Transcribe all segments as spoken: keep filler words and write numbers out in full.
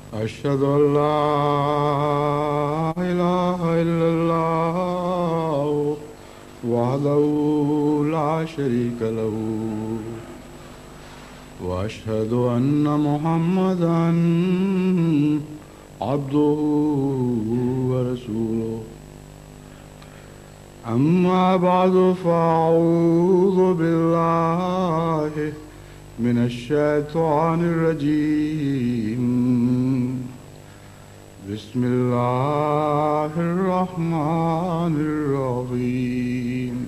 أشهد أن لا إله إلا الله وحده لا شريك له وأشهد أن محمدا عبده ورسوله أما بعد فأعوذ بالله من الشيطان الرجيم بسم الله الرحمن الرحيم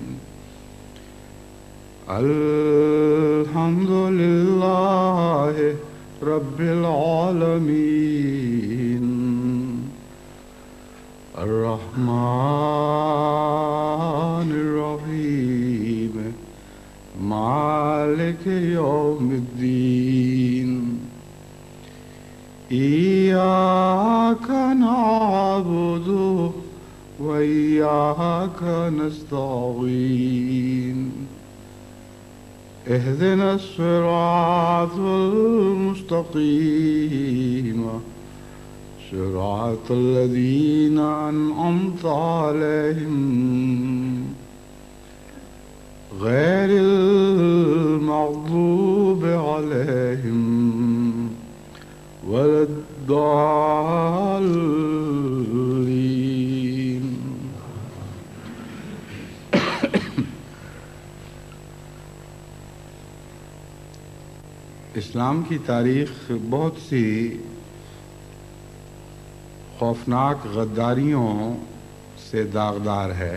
الحمد لله رب العالمين الرحمن الرحيم مالك يوم الدين إياك نعبد وإياك نستعين اهدنا الصراط المستقيم صراط الذين أنعمت عليهم غير المغضوب عليهم ولا الضالين. اسلام کی تاریخ بہت سی خوفناک غداریوں سے داغدار ہے،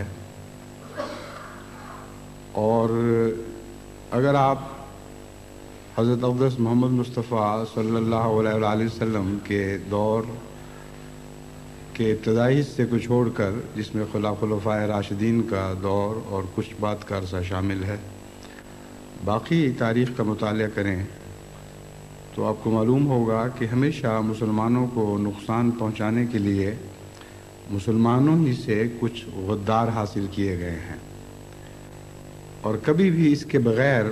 اور اگر آپ حضرت اقدس محمد مصطفیٰ صلی اللہ علیہ وآلہ وسلم کے دور کے ابتدائی حصے کو چھوڑ کر، جس میں خلفائے راشدین کا دور اور کچھ بعد کا عرصہ شامل ہے، باقی تاریخ کا مطالعہ کریں تو آپ کو معلوم ہوگا کہ ہمیشہ مسلمانوں کو نقصان پہنچانے کے لیے مسلمانوں ہی سے کچھ غدار حاصل کیے گئے ہیں، اور کبھی بھی اس کے بغیر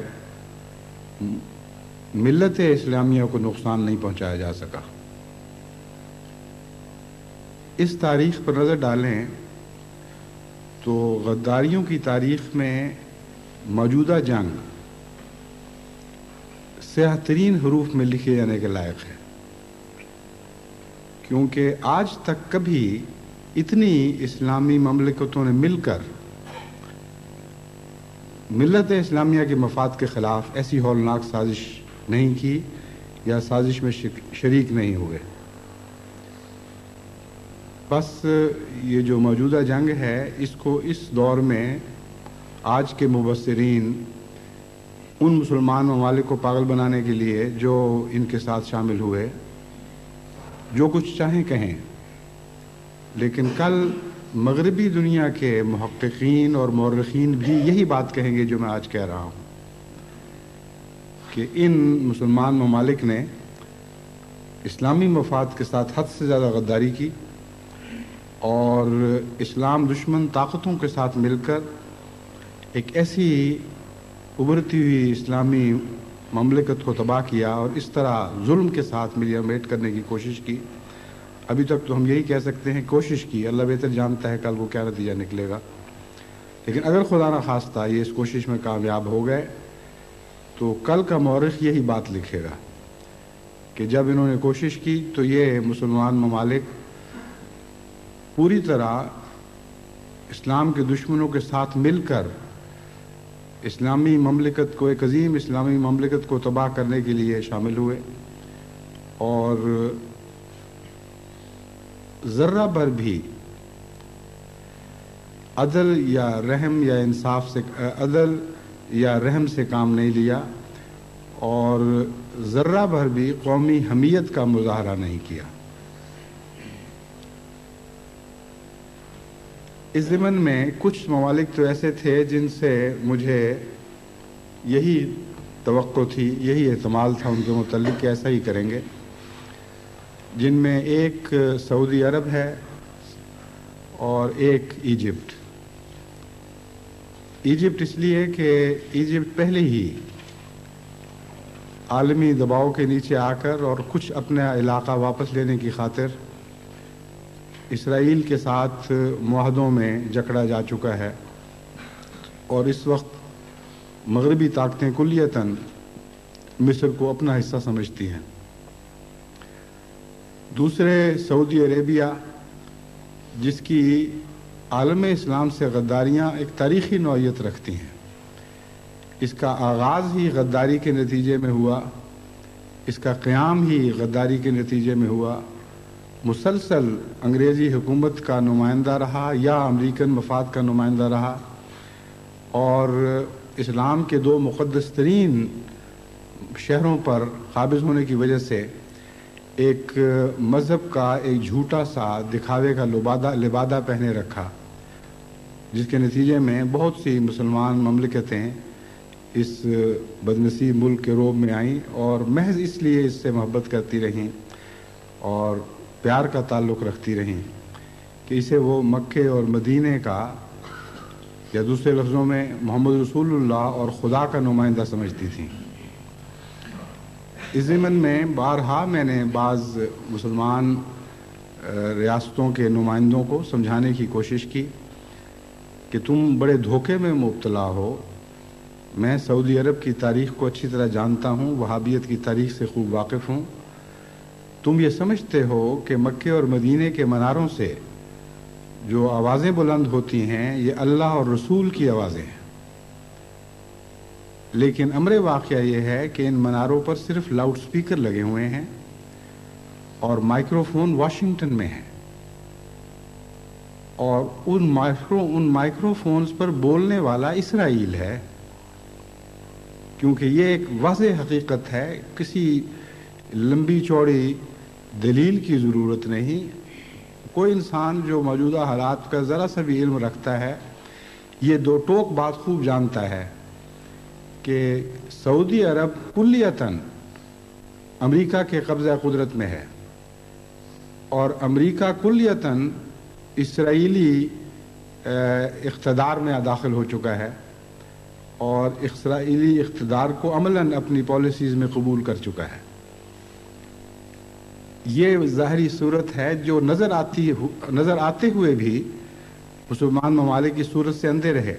ملت اسلامیہ کو نقصان نہیں پہنچایا جا سکا۔ اس تاریخ پر نظر ڈالیں تو غداریوں کی تاریخ میں موجودہ جنگ سیاہ ترین حروف میں لکھے جانے کے لائق ہے، کیونکہ آج تک کبھی اتنی اسلامی مملکتوں نے مل کر ملت اسلامیہ کے مفاد کے خلاف ایسی ہولناک سازش نہیں کی یا سازش میں شریک نہیں ہوئے۔ بس یہ جو موجودہ جنگ ہے، اس کو اس دور میں آج کے مبصرین ان مسلمان ممالک کو پاگل بنانے کے لیے جو ان کے ساتھ شامل ہوئے جو کچھ چاہیں کہیں، لیکن کل مغربی دنیا کے محققین اور مورخین بھی یہی بات کہیں گے جو میں آج کہہ رہا ہوں، کہ ان مسلمان ممالک نے اسلامی مفاد کے ساتھ حد سے زیادہ غداری کی، اور اسلام دشمن طاقتوں کے ساتھ مل کر ایک ایسی ابھرتی ہوئی اسلامی مملکت کو تباہ کیا، اور اس طرح ظلم کے ساتھ ملیا میٹ کرنے کی کوشش کی۔ ابھی تک تو ہم یہی کہہ سکتے ہیں کوشش کی، اللہ بہتر جانتا ہے کل کو کیا نتیجہ نکلے گا، لیکن اگر خدا نہ خواستہ یہ اس کوشش میں کامیاب ہو گئے تو کل کا مورخ یہی بات لکھے گا کہ جب انہوں نے کوشش کی تو یہ مسلمان ممالک پوری طرح اسلام کے دشمنوں کے ساتھ مل کر اسلامی مملکت کو، ایک عظیم اسلامی مملکت کو تباہ کرنے کے لیے شامل ہوئے، اور ذرہ بھر بھی عدل یا رحم یا انصاف سے عدل یا رحم سے کام نہیں لیا، اور ذرہ بھر بھی قومی حمیت کا مظاہرہ نہیں کیا۔ اس ضمن میں کچھ ممالک تو ایسے تھے جن سے مجھے یہی توقع تھی، یہی احتمال تھا ان کے متعلق کہ ایسا ہی کریں گے، جن میں ایک سعودی عرب ہے اور ایک ایجپٹ۔ ایجپٹ اس لیے کہ ایجپٹ پہلے ہی عالمی دباؤ کے نیچے آ کر اور کچھ اپنا علاقہ واپس لینے کی خاطر اسرائیل کے ساتھ معاہدوں میں جکڑا جا چکا ہے، اور اس وقت مغربی طاقتیں کلیتاً مصر کو اپنا حصہ سمجھتی ہیں۔ دوسرے سعودی عربیہ، جس کی عالم اسلام سے غداریاں ایک تاریخی نوعیت رکھتی ہیں، اس کا آغاز ہی غداری کے نتیجے میں ہوا، اس کا قیام ہی غداری کے نتیجے میں ہوا، مسلسل انگریزی حکومت کا نمائندہ رہا یا امریکن مفاد کا نمائندہ رہا، اور اسلام کے دو مقدس ترین شہروں پر قابض ہونے کی وجہ سے ایک مذہب کا ایک جھوٹا سا دکھاوے کا لبادہ لبادہ پہنے رکھا، جس کے نتیجے میں بہت سی مسلمان مملکتیں اس بدنصیب ملک کے روب میں آئیں اور محض اس لیے اس سے محبت کرتی رہیں اور پیار کا تعلق رکھتی رہیں کہ اسے وہ مکے اور مدینے کا، یا دوسرے لفظوں میں محمد رسول اللہ اور خدا کا نمائندہ سمجھتی تھیں۔ اس ضمن میں بارہا میں نے بعض مسلمان ریاستوں کے نمائندوں کو سمجھانے کی کوشش کی کہ تم بڑے دھوکے میں مبتلا ہو۔ میں سعودی عرب کی تاریخ کو اچھی طرح جانتا ہوں، وہابیت کی تاریخ سے خوب واقف ہوں۔ تم یہ سمجھتے ہو کہ مکے اور مدینے کے مناروں سے جو آوازیں بلند ہوتی ہیں یہ اللہ اور رسول کی آوازیں ہیں، لیکن امر واقعہ یہ ہے کہ ان مناروں پر صرف لاؤڈ سپیکر لگے ہوئے ہیں اور مائکرو فون واشنگٹن میں ہیں، اور ان مائکرو ان مائکرو فونز پر بولنے والا اسرائیل ہے، کیونکہ یہ ایک واضح حقیقت ہے، کسی لمبی چوڑی دلیل کی ضرورت نہیں۔ کوئی انسان جو موجودہ حالات کا ذرا سا بھی علم رکھتا ہے یہ دو ٹوک بات خوب جانتا ہے کہ سعودی عرب کلیتاً امریکہ کے قبضہ قدرت میں ہے، اور امریکہ کلیتاً اسرائیلی اقتدار میں داخل ہو چکا ہے اور اسرائیلی اقتدار کو عملاً اپنی پالیسیز میں قبول کر چکا ہے۔ یہ ظاہری صورت ہے جو نظر آتی نظر آتے ہوئے بھی مسلمان ممالک کی صورت سے اندھے رہے۔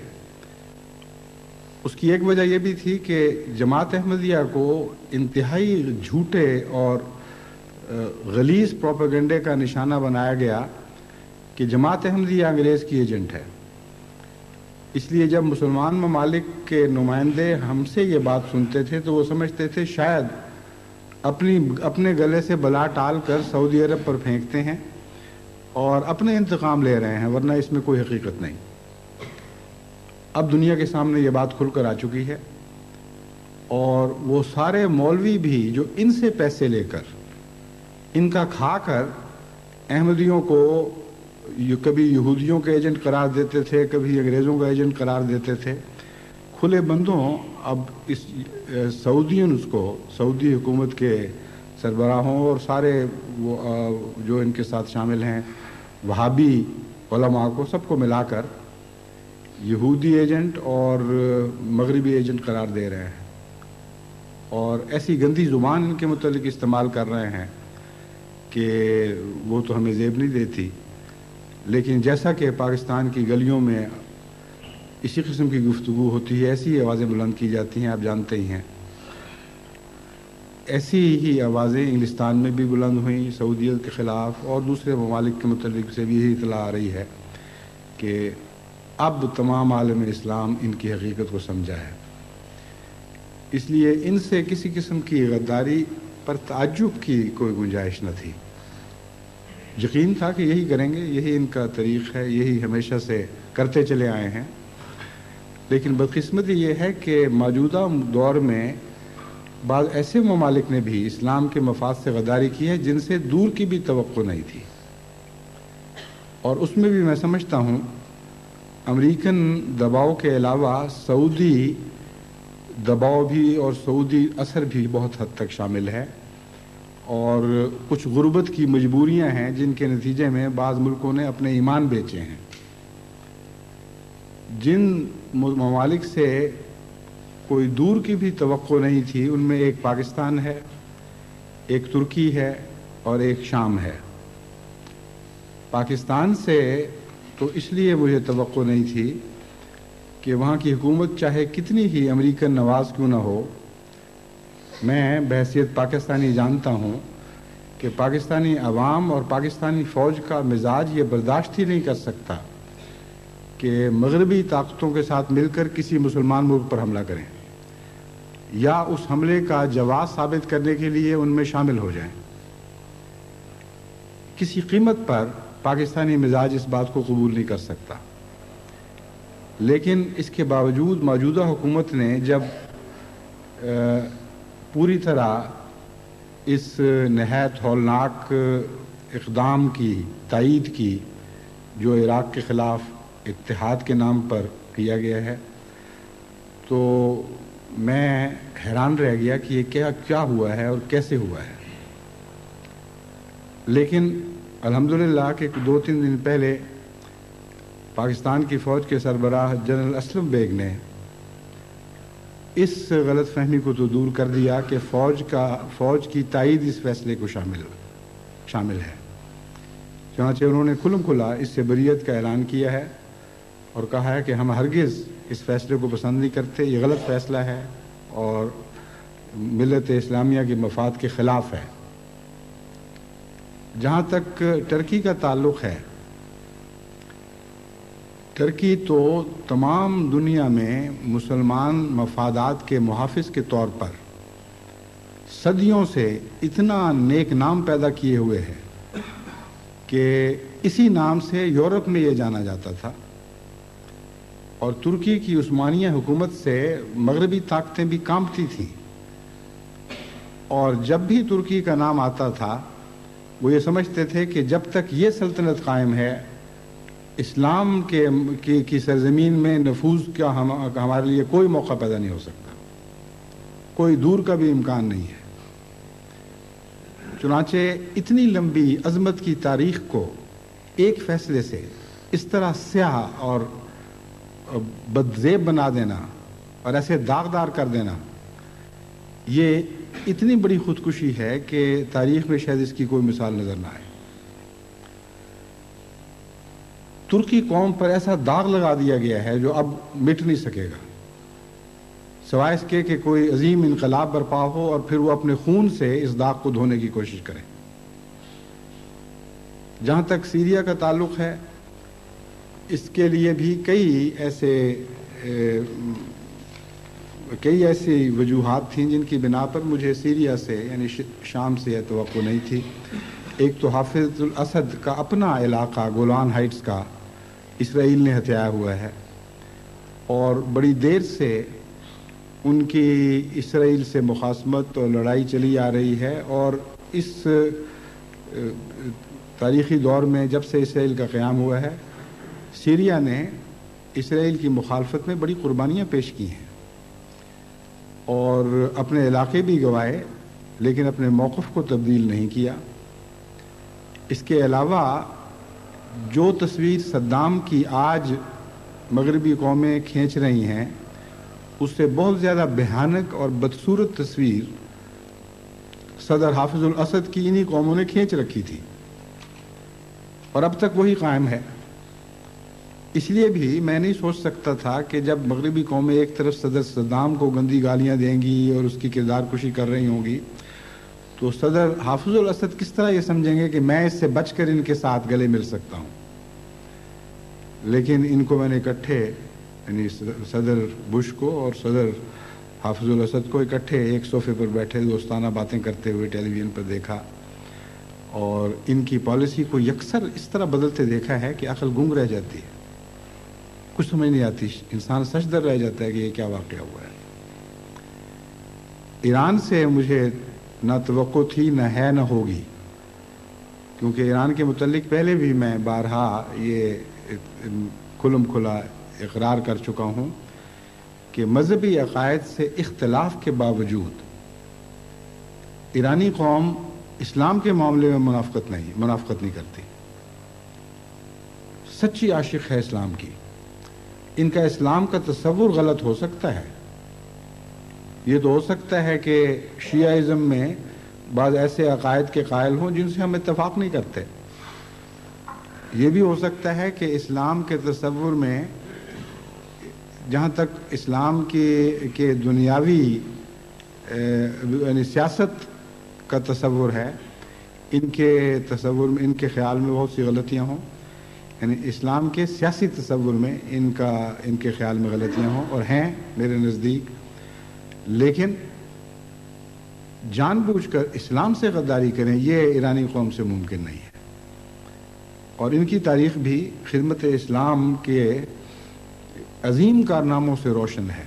اس کی ایک وجہ یہ بھی تھی کہ جماعت احمدیہ کو انتہائی جھوٹے اور غلیظ پروپیگنڈے کا نشانہ بنایا گیا کہ جماعت احمدیہ انگریز کی ایجنٹ ہے۔ اس لیے جب مسلمان ممالک کے نمائندے ہم سے یہ بات سنتے تھے تو وہ سمجھتے تھے شاید اپنی اپنے گلے سے بلا ٹال کر سعودی عرب پر پھینکتے ہیں اور اپنے انتقام لے رہے ہیں، ورنہ اس میں کوئی حقیقت نہیں۔ اب دنیا کے سامنے یہ بات کھل کر آ چکی ہے، اور وہ سارے مولوی بھی جو ان سے پیسے لے کر، ان کا کھا کر احمدیوں کو کبھی یہودیوں کے ایجنٹ قرار دیتے تھے، کبھی انگریزوں کا ایجنٹ قرار دیتے تھے، کھلے بندوں اب اس سعودیوں کو، سعودی حکومت کے سربراہوں اور سارے وہ جو ان کے ساتھ شامل ہیں وہابی علماء کو، سب کو ملا کر یہودی ایجنٹ اور مغربی ایجنٹ قرار دے رہے ہیں، اور ایسی گندی زبان ان کے متعلق استعمال کر رہے ہیں کہ وہ تو ہمیں زیب نہیں دیتی۔ لیکن جیسا کہ پاکستان کی گلیوں میں اسی قسم کی گفتگو ہوتی ہے، ایسی آوازیں بلند کی جاتی ہیں، آپ جانتے ہی ہیں۔ ایسی ہی آوازیں انگلستان میں بھی بلند ہوئیں سعودیت کے خلاف، اور دوسرے ممالک کے متعلق سے بھی یہی اطلاع آ رہی ہے کہ اب تمام عالم اسلام ان کی حقیقت کو سمجھا ہے۔ اس لیے ان سے کسی قسم کی غداری پر تعجب کی کوئی گنجائش نہ تھی۔ یقین تھا کہ یہی کریں گے، یہی ان کا طریق ہے، یہی ہمیشہ سے کرتے چلے آئے ہیں۔ لیکن بدقسمتی یہ ہے کہ موجودہ دور میں بعض ایسے ممالک نے بھی اسلام کے مفاد سے غداری کی ہے جن سے دور کی بھی توقع نہیں تھی، اور اس میں بھی میں سمجھتا ہوں امریکن دباؤ کے علاوہ سعودی دباؤ بھی اور سعودی اثر بھی بہت حد تک شامل ہے، اور کچھ غربت کی مجبوریاں ہیں جن کے نتیجے میں بعض ملکوں نے اپنے ایمان بیچے ہیں۔ جن ممالک سے کوئی دور کی بھی توقع نہیں تھی. ان میں ایک پاکستان ہے، ایک ترکی ہے اور ایک شام ہے. پاکستان سے تو اس لیے مجھے توقع نہیں تھی کہ وہاں کی حکومت چاہے کتنی ہی امریکن نواز کیوں نہ ہو، میں بحیثیت پاکستانی جانتا ہوں کہ پاکستانی عوام اور پاکستانی فوج کا مزاج یہ برداشت ہی نہیں کر سکتا کہ مغربی طاقتوں کے ساتھ مل کر کسی مسلمان ملک پر حملہ کریں یا اس حملے کا جواز ثابت کرنے کے لیے ان میں شامل ہو جائیں. کسی قیمت پر پاکستانی مزاج اس بات کو قبول نہیں کر سکتا. لیکن اس کے باوجود موجودہ حکومت نے جب پوری طرح اس نہایت ہولناک اقدام کی تائید کی جو عراق کے خلاف اتحاد کے نام پر کیا گیا ہے، تو میں حیران رہ گیا کہ یہ کیا کیا ہوا ہے اور کیسے ہوا ہے. لیکن الحمدللہ کہ دو تین دن پہلے پاکستان کی فوج کے سربراہ جنرل اسلم بیگ نے اس غلط فہمی کو تو دور کر دیا کہ فوج کا فوج کی تائید اس فیصلے کو شامل شامل ہے. چنانچہ انہوں نے کھلم کھلا اس سے بریت کا اعلان کیا ہے اور کہا ہے کہ ہم ہرگز اس فیصلے کو پسند نہیں کرتے، یہ غلط فیصلہ ہے اور ملت اسلامیہ کے مفاد کے خلاف ہے. جہاں تک ٹرکی کا تعلق ہے، ٹرکی تو تمام دنیا میں مسلمان مفادات کے محافظ کے طور پر صدیوں سے اتنا نیک نام پیدا کیے ہوئے ہے کہ اسی نام سے یورپ میں یہ جانا جاتا تھا. اور ترکی کی عثمانیہ حکومت سے مغربی طاقتیں بھی کانپتی تھیں، اور جب بھی ترکی کا نام آتا تھا وہ یہ سمجھتے تھے کہ جب تک یہ سلطنت قائم ہے اسلام کے کی, کی سرزمین میں نفوذ کا ہم, ہمارے لیے کوئی موقع پیدا نہیں ہو سکتا، کوئی دور کا بھی امکان نہیں ہے. چنانچہ اتنی لمبی عظمت کی تاریخ کو ایک فیصلے سے اس طرح سیاہ اور بدزیب بنا دینا اور ایسے داغدار کر دینا، یہ اتنی بڑی خودکشی ہے کہ تاریخ میں شاید اس کی کوئی مثال نظر نہ آئے. ترکی قوم پر ایسا داغ لگا دیا گیا ہے جو اب مٹ نہیں سکے گا، سوائے اس کے کہ کوئی عظیم انقلاب برپا ہو اور پھر وہ اپنے خون سے اس داغ کو دھونے کی کوشش کریں. جہاں تک سیریا کا تعلق ہے، اس کے لیے بھی کئی ایسے کئی ایسی وجوہات تھیں جن کی بنا پر مجھے سیریا سے یعنی شام سے یہ توقع نہیں تھی. ایک تو حافظ الاسد کا اپنا علاقہ گولان ہائٹس کا اسرائیل نے ہتھیایا ہوا ہے، اور بڑی دیر سے ان کی اسرائیل سے مخاصمت اور لڑائی چلی آ رہی ہے. اور اس تاریخی دور میں جب سے اسرائیل کا قیام ہوا ہے، سیریا نے اسرائیل کی مخالفت میں بڑی قربانیاں پیش کی ہیں اور اپنے علاقے بھی گنوائے، لیکن اپنے موقف کو تبدیل نہیں کیا. اس کے علاوہ جو تصویر صدام کی آج مغربی قومیں کھینچ رہی ہیں، اس سے بہت زیادہ بھیانک اور بدصورت تصویر صدر حافظ الاسد کی انہی قوموں نے کھینچ رکھی تھی اور اب تک وہی قائم ہے. اس لیے بھی میں نہیں سوچ سکتا تھا کہ جب مغربی قومیں ایک طرف صدر صدام کو گندی گالیاں دیں گی اور اس کی کردار کشی کر رہی ہوں گی، تو صدر حافظ الاسد کس طرح یہ سمجھیں گے کہ میں اس سے بچ کر ان کے ساتھ گلے مل سکتا ہوں. لیکن ان کو میں نے اکٹھے یعنی صدر بش کو اور صدر حافظ الاسد کو اکٹھے ایک صوفے پر بیٹھے دوستانہ باتیں کرتے ہوئے ٹیلی ویژن پر دیکھا، اور ان کی پالیسی کو یکسر اس طرح بدلتے دیکھا ہے کہ عقل گنگ رہ جاتی ہے، کچھ سمجھ نہیں آتی، انسان سجدر رہ جاتا ہے کہ یہ کیا واقعہ ہوا ہے. ایران سے مجھے نہ توقع تھی، نہ ہے، نہ ہوگی، کیونکہ ایران کے متعلق پہلے بھی میں بارہا یہ کھلم کھلا اقرار کر چکا ہوں کہ مذہبی عقائد سے اختلاف کے باوجود ایرانی قوم اسلام کے معاملے میں منافقت نہیں منافقت نہیں کرتی، سچی عاشق ہے اسلام کی. ان کا اسلام کا تصور غلط ہو سکتا ہے، یہ تو ہو سکتا ہے کہ شیعہ میں بعض ایسے عقائد کے قائل ہوں جن سے ہم اتفاق نہیں کرتے. یہ بھی ہو سکتا ہے کہ اسلام کے تصور میں جہاں تک اسلام کی کے دنیاوی یعنی سیاست کا تصور ہے، ان کے تصور میں ان کے خیال میں بہت سی غلطیاں ہوں، یعنی اسلام کے سیاسی تصور میں ان کا ان کے خیال میں غلطیاں ہوں، اور ہیں میرے نزدیک. لیکن جان بوجھ کر اسلام سے غداری کریں یہ ایرانی قوم سے ممکن نہیں ہے. اور ان کی تاریخ بھی خدمت اسلام کے عظیم کارناموں سے روشن ہے،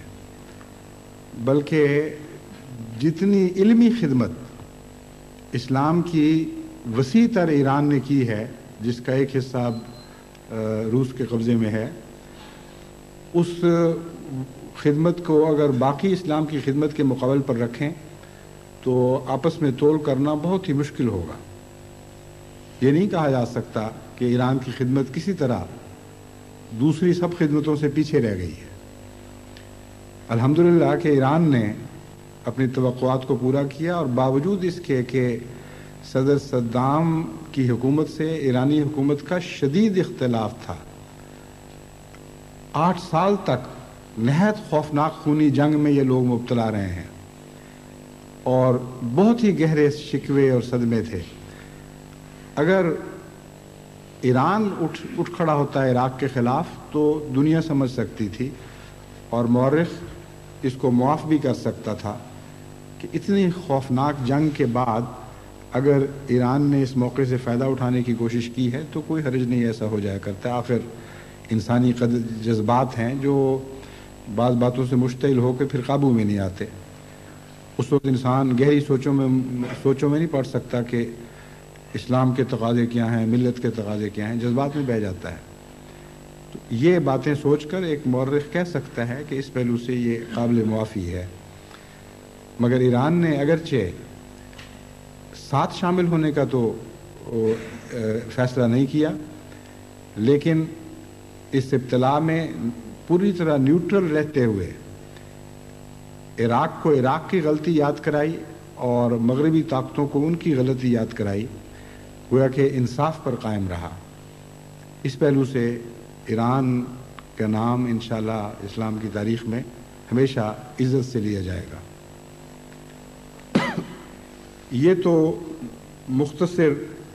بلکہ جتنی علمی خدمت اسلام کی وسیع تر ایران نے کی ہے، جس کا ایک حصہ روس کے قبضے میں ہے، اس خدمت کو اگر باقی اسلام کی خدمت کے مقابل پر رکھیں تو آپس میں تول کرنا بہت ہی مشکل ہوگا. یہ نہیں کہا جا سکتا کہ ایران کی خدمت کسی طرح دوسری سب خدمتوں سے پیچھے رہ گئی ہے. الحمدللہ کہ ایران نے اپنی توقعات کو پورا کیا، اور باوجود اس کے کہ صدر صدام کی حکومت سے ایرانی حکومت کا شدید اختلاف تھا، آٹھ سال تک نہایت خوفناک خونی جنگ میں یہ لوگ مبتلا رہے ہیں، اور بہت ہی گہرے شکوے اور صدمے تھے. اگر ایران اٹھ اٹھ کھڑا ہوتا ہے عراق کے خلاف تو دنیا سمجھ سکتی تھی، اور مورخ اس کو معاف بھی کر سکتا تھا کہ اتنی خوفناک جنگ کے بعد اگر ایران نے اس موقع سے فائدہ اٹھانے کی کوشش کی ہے تو کوئی حرج نہیں ایسا ہو جایا کرتا. آخر انسانی جذبات ہیں جو بعض باتوں سے مشتعل ہو کے پھر قابو میں نہیں آتے. اس وقت انسان گہری سوچوں میں سوچوں میں نہیں پڑ سکتا کہ اسلام کے تقاضے کیا ہیں، ملت کے تقاضے کیا ہیں، جذبات میں بہہ جاتا ہے. تو یہ باتیں سوچ کر ایک مورخ کہہ سکتا ہے کہ اس پہلو سے یہ قابل معافی ہے. مگر ایران نے اگرچہ ساتھ شامل ہونے کا تو فیصلہ نہیں کیا، لیکن اس ابتلا میں پوری طرح نیوٹرل رہتے ہوئے عراق کو عراق کی غلطی یاد کرائی اور مغربی طاقتوں کو ان کی غلطی یاد کرائی، گویا کہ انصاف پر قائم رہا. اس پہلو سے ایران کا نام انشاءاللہ اسلام کی تاریخ میں ہمیشہ عزت سے لیا جائے گا. یہ تو مختصر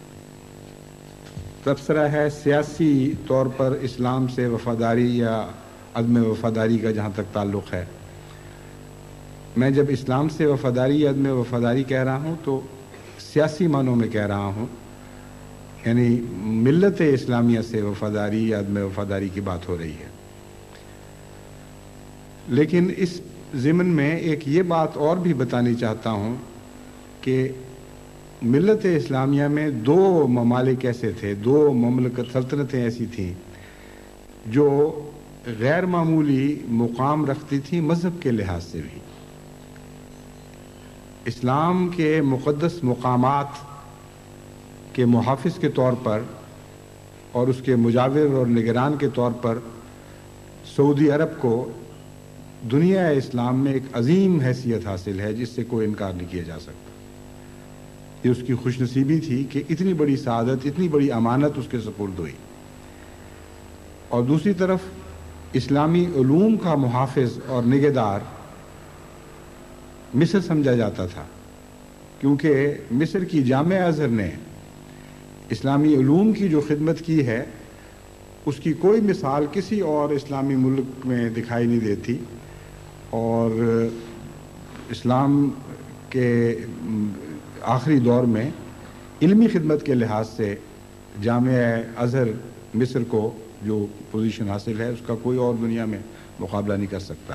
تبصرہ ہے سیاسی طور پر اسلام سے وفاداری یا عدم وفاداری کا جہاں تک تعلق ہے. میں جب اسلام سے وفاداری یا عدم وفاداری کہہ رہا ہوں تو سیاسی معنوں میں کہہ رہا ہوں، یعنی ملت اسلامیہ سے وفاداری یا عدم وفاداری کی بات ہو رہی ہے. لیکن اس ضمن میں ایک یہ بات اور بھی بتانی چاہتا ہوں کہ ملت اسلامیہ میں دو ممالک ایسے تھے، دو مملکت سلطنتیں ایسی تھیں جو غیر معمولی مقام رکھتی تھیں مذہب کے لحاظ سے بھی. اسلام کے مقدس مقامات کے محافظ کے طور پر اور اس کے مجاور اور نگران کے طور پر سعودی عرب کو دنیا اسلام میں ایک عظیم حیثیت حاصل ہے جس سے کوئی انکار نہیں کیا جا سکتا. یہ اس کی خوش نصیبی تھی کہ اتنی بڑی سعادت، اتنی بڑی امانت اس کے سپرد ہوئی. اور دوسری طرف اسلامی علوم کا محافظ اور نگہدار مصر سمجھا جاتا تھا، کیونکہ مصر کی جامع ازہر نے اسلامی علوم کی جو خدمت کی ہے اس کی کوئی مثال کسی اور اسلامی ملک میں دکھائی نہیں دیتی. اور اسلام کے آخری دور میں علمی خدمت کے لحاظ سے جامعہ ازہر مصر کو جو پوزیشن حاصل ہے اس کا کوئی اور دنیا میں مقابلہ نہیں کر سکتا.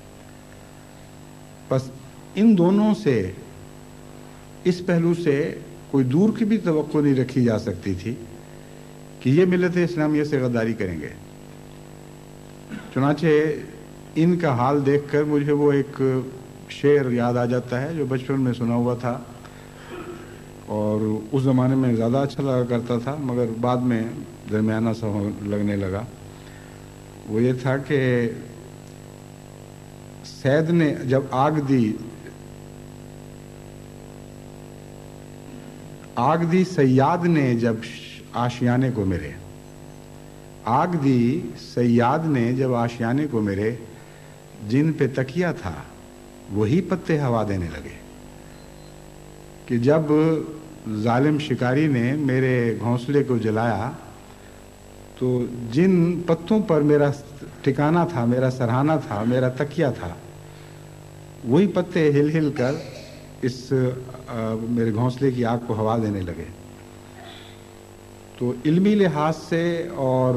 بس ان دونوں سے اس پہلو سے کوئی دور کی بھی توقع نہیں رکھی جا سکتی تھی کہ یہ ملت اسلامیہ سے غداری کریں گے. چنانچہ ان کا حال دیکھ کر مجھے وہ ایک شعر یاد آ جاتا ہے جو بچپن میں سنا ہوا تھا اور اس زمانے میں زیادہ اچھا لگا کرتا تھا، مگر بعد میں درمیانہ سا لگنے لگا. وہ یہ تھا کہ सैद ने जब आग दी आग दी सयाद ने जब आशियाने को मेरे, आग दी सयाद ने जब आशियाने को मेरे, जिन पे तकिया था वही पत्ते हवा देने लगे। कि जब जालिम शिकारी ने मेरे घोंसले को जलाया तो जिन पत्तों पर मेरा ठिकाना था, मेरा सरहाना था, मेरा तकिया था, वही पत्ते हिल हिल कर इस आ, मेरे घोंसले की आग को हवा देने लगे। तो इल्मी लिहाज से और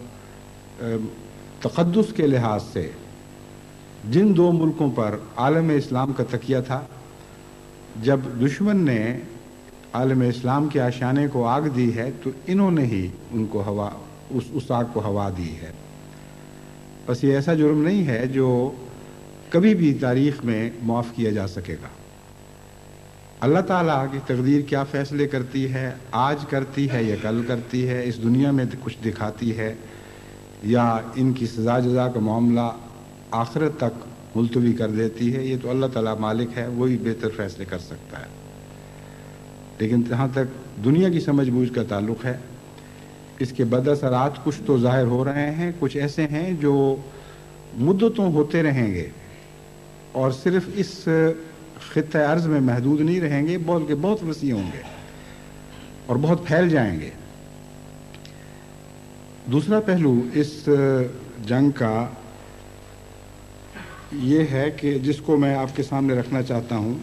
तक़द्दुस के लिहाज से जिन दो मुल्कों पर आलम इस्लाम का तकिया था, जब दुश्मन ने आलम इस्लाम के आशियाने को आग दी है तो इन्होंने ही उनको हवा उस उस आग को हवा दी है। बस ये ऐसा जुर्म नहीं है जो कभी भी तारीख़ में माफ़ किया जा सकेगा। अल्लाह ताला की तकदीर क्या फ़ैसले करती है, आज करती है या कल करती है, इस दुनिया में कुछ दिखाती है या इनकी सज़ा जज़ा का मामला आखिरत तक मुलतवी कर देती है, ये तो अल्लाह ताला मालिक है, वही बेहतर फ़ैसले कर सकता है। लेकिन जहाँ तक दुनिया की समझ बूझ का ताल्लुक़ है, इसके बदअसरात कुछ तो ज़ाहिर हो रहे हैं, कुछ ऐसे हैं जो मुद्दतों होते रहेंगे और सिर्फ इस ख़ित्ते अर्ज़ में महदूद नहीं रहेंगे, बल्कि बहुत वसी होंगे और बहुत फैल जाएंगे। दूसरा पहलू इस जंग का ये है कि जिसको मैं आपके सामने रखना चाहता हूँ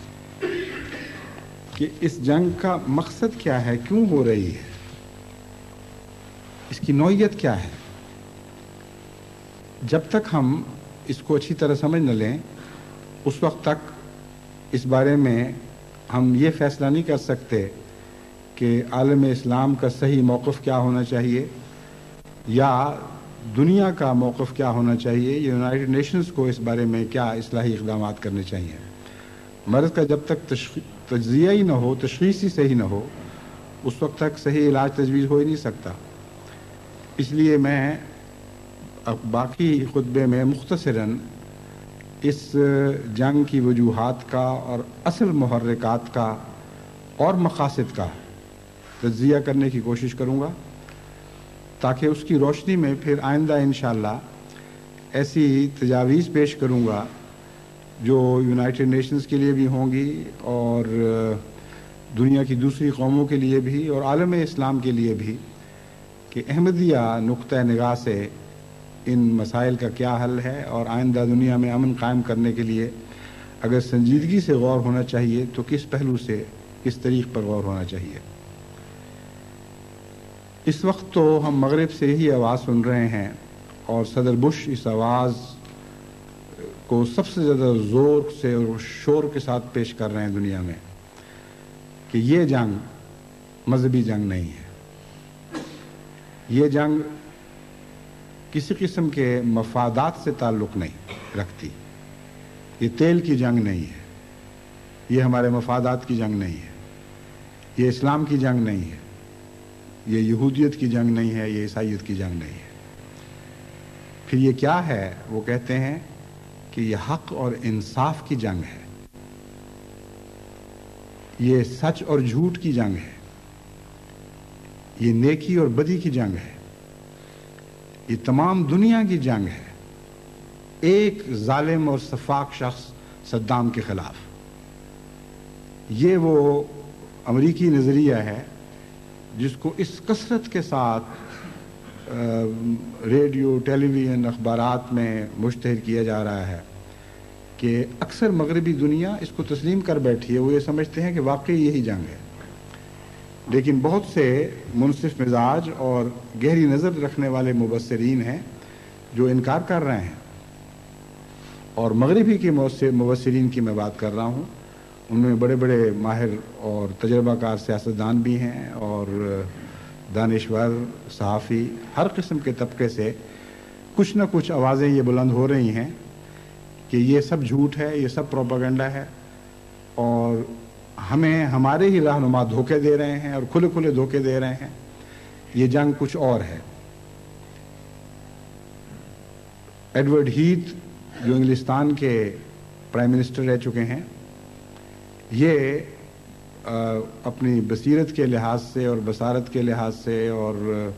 कि इस जंग का मकसद क्या है, क्यों हो रही है, इसकी नौइयत क्या है। जब तक हम इसको अच्छी तरह समझ न लें उस वक्त तक इस बारे में हम ये फ़ैसला नहीं कर सकते कि आलम इस्लाम का सही मौक़िफ़ क्या होना चाहिए या दुनिया का मौक़िफ़ क्या होना चाहिए, यूनाइटेड नेशंस को इस बारे में क्या इस्लाही इक़दाम करने चाहिए। मर्ज़ का जब तक तज्ज़िया ही न हो, तशख़ीस ही सही न हो, उस वक्त तक सही इलाज तजवीज़ हो ही नहीं सकता। इसलिए मैं अब बाकी खुतबे में मुख्तसरन इस जंग की वजूहात का और असल मुहर्रिकात का और मक़ासिद का तज्ज़िया करने की कोशिश करूँगा, ताकि उसकी रोशनी में फिर आइंदा इंशाअल्लाह ऐसी तजावीज़ पेश करूँगा जो यूनाइटेड नेशंस के लिए भी होंगी और दुनिया की दूसरी कौमों के लिए भी और आलम इस्लाम के लिए भी, कि अहमदिया नुक्ता निगाह से इन मसाइल का क्या हल है और आइंदा दुनिया में अमन कायम करने के लिए अगर संजीदगी से गौर होना चाहिए तो किस पहलू से, किस तरीक़ पर गौर होना चाहिए। इस वक्त तो हम मगरिब से ही आवाज़ सुन रहे हैं और सदर बुश इस आवाज़ को सबसे ज़्यादा ज़ोर से और शोर के साथ पेश कर रहे हैं दुनिया में कि ये जंग मजहबी जंग नहीं है, ये जंग किसी किस्म के मफादात से ताल्लुक़ नहीं रखती, ये तेल की जंग नहीं है, ये हमारे मफादात की जंग नहीं है, ये इस्लाम की जंग नहीं है, ये यहूदियत की जंग नहीं है, ये ईसाईयत की जंग नहीं है। फिर ये क्या है? वो कहते हैं कि ये हक़ और इंसाफ की जंग है, ये सच और झूठ की जंग है, ये नेकी और बदी की जंग है, ये तमाम दुनिया की जंग है एक जालिम और सफाक शख्स सद्दाम के खिलाफ। ये वो अमरीकी नज़रिया है जिसको इस कसरत के साथ रेडियो, टेलीविज़न, अखबारात में मुश्तहर किया जा रहा है कि अक्सर मगरबी दुनिया इसको तस्लीम कर बैठी है। वो ये समझते हैं कि वाकई यही जंग है, लेकिन बहुत से मुनसिफ मिजाज और गहरी नज़र रखने वाले मुबस्सिरीन हैं जो इनकार कर रहे हैं। और मगरबी के मुबस्सिरीन की मैं बात कर रहा हूँ, उनमें बड़े बड़े माहिर और तजर्बाकार सियासतदान भी हैं और दानिश्वर, सहाफ़ी, हर किस्म के तबके से कुछ न कुछ आवाज़ें ये बुलंद हो रही हैं कि ये सब झूठ है, ये सब प्रोपेगेंडा है और हमें हमारे ही रहनुमा धोखे दे रहे हैं और खुले खुले धोखे दे रहे हैं, ये जंग कुछ और है। एडवर्ड हीथ جو انگلستان کے پرائم منسٹر رہ چکے ہیں، یہ اپنی بصیرت کے لحاظ سے اور بصارت کے لحاظ سے اور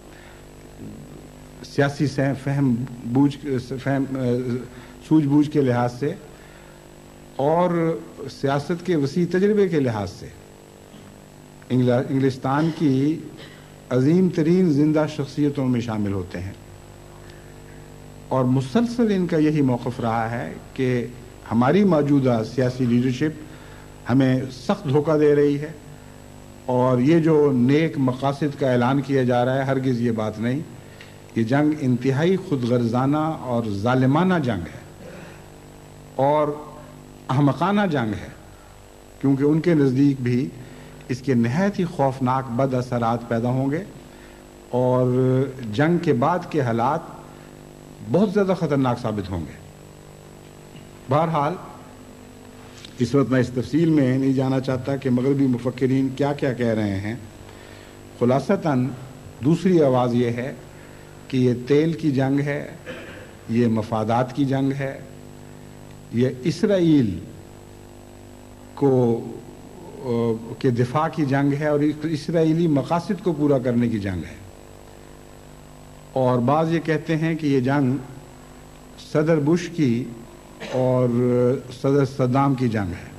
سیاسی فہم بوجھ فہم سوجھ بوجھ کے لحاظ سے اور سیاست کے وسیع تجربے کے لحاظ سے انگلستان کی عظیم ترین زندہ شخصیتوں میں شامل ہوتے ہیں، اور مسلسل ان کا یہی موقف رہا ہے کہ ہماری موجودہ سیاسی لیڈرشپ ہمیں سخت دھوکہ دے رہی ہے، اور یہ جو نیک مقاصد کا اعلان کیا جا رہا ہے ہرگز یہ بات نہیں، یہ جنگ انتہائی خود غرضانہ اور ظالمانہ جنگ ہے اور احمقانہ جنگ ہے، کیونکہ ان کے نزدیک بھی اس کے نہایت ہی خوفناک بد اثرات پیدا ہوں گے، اور جنگ کے بعد کے حالات بہت زیادہ خطرناک ثابت ہوں گے۔ بہرحال اس وقت میں اس تفصیل میں نہیں جانا چاہتا کہ مغربی مفکرین کیا کیا کہہ رہے ہیں۔ خلاصتاً دوسری آواز یہ ہے کہ یہ تیل کی جنگ ہے، یہ مفادات کی جنگ ہے، یہ اسرائیل کو کے دفاع کی جنگ ہے اور اسرائیلی مقاصد کو پورا کرنے کی جنگ ہے، اور بعض یہ کہتے ہیں کہ یہ جنگ صدر بش کی اور صدر صدام کی جنگ ہے،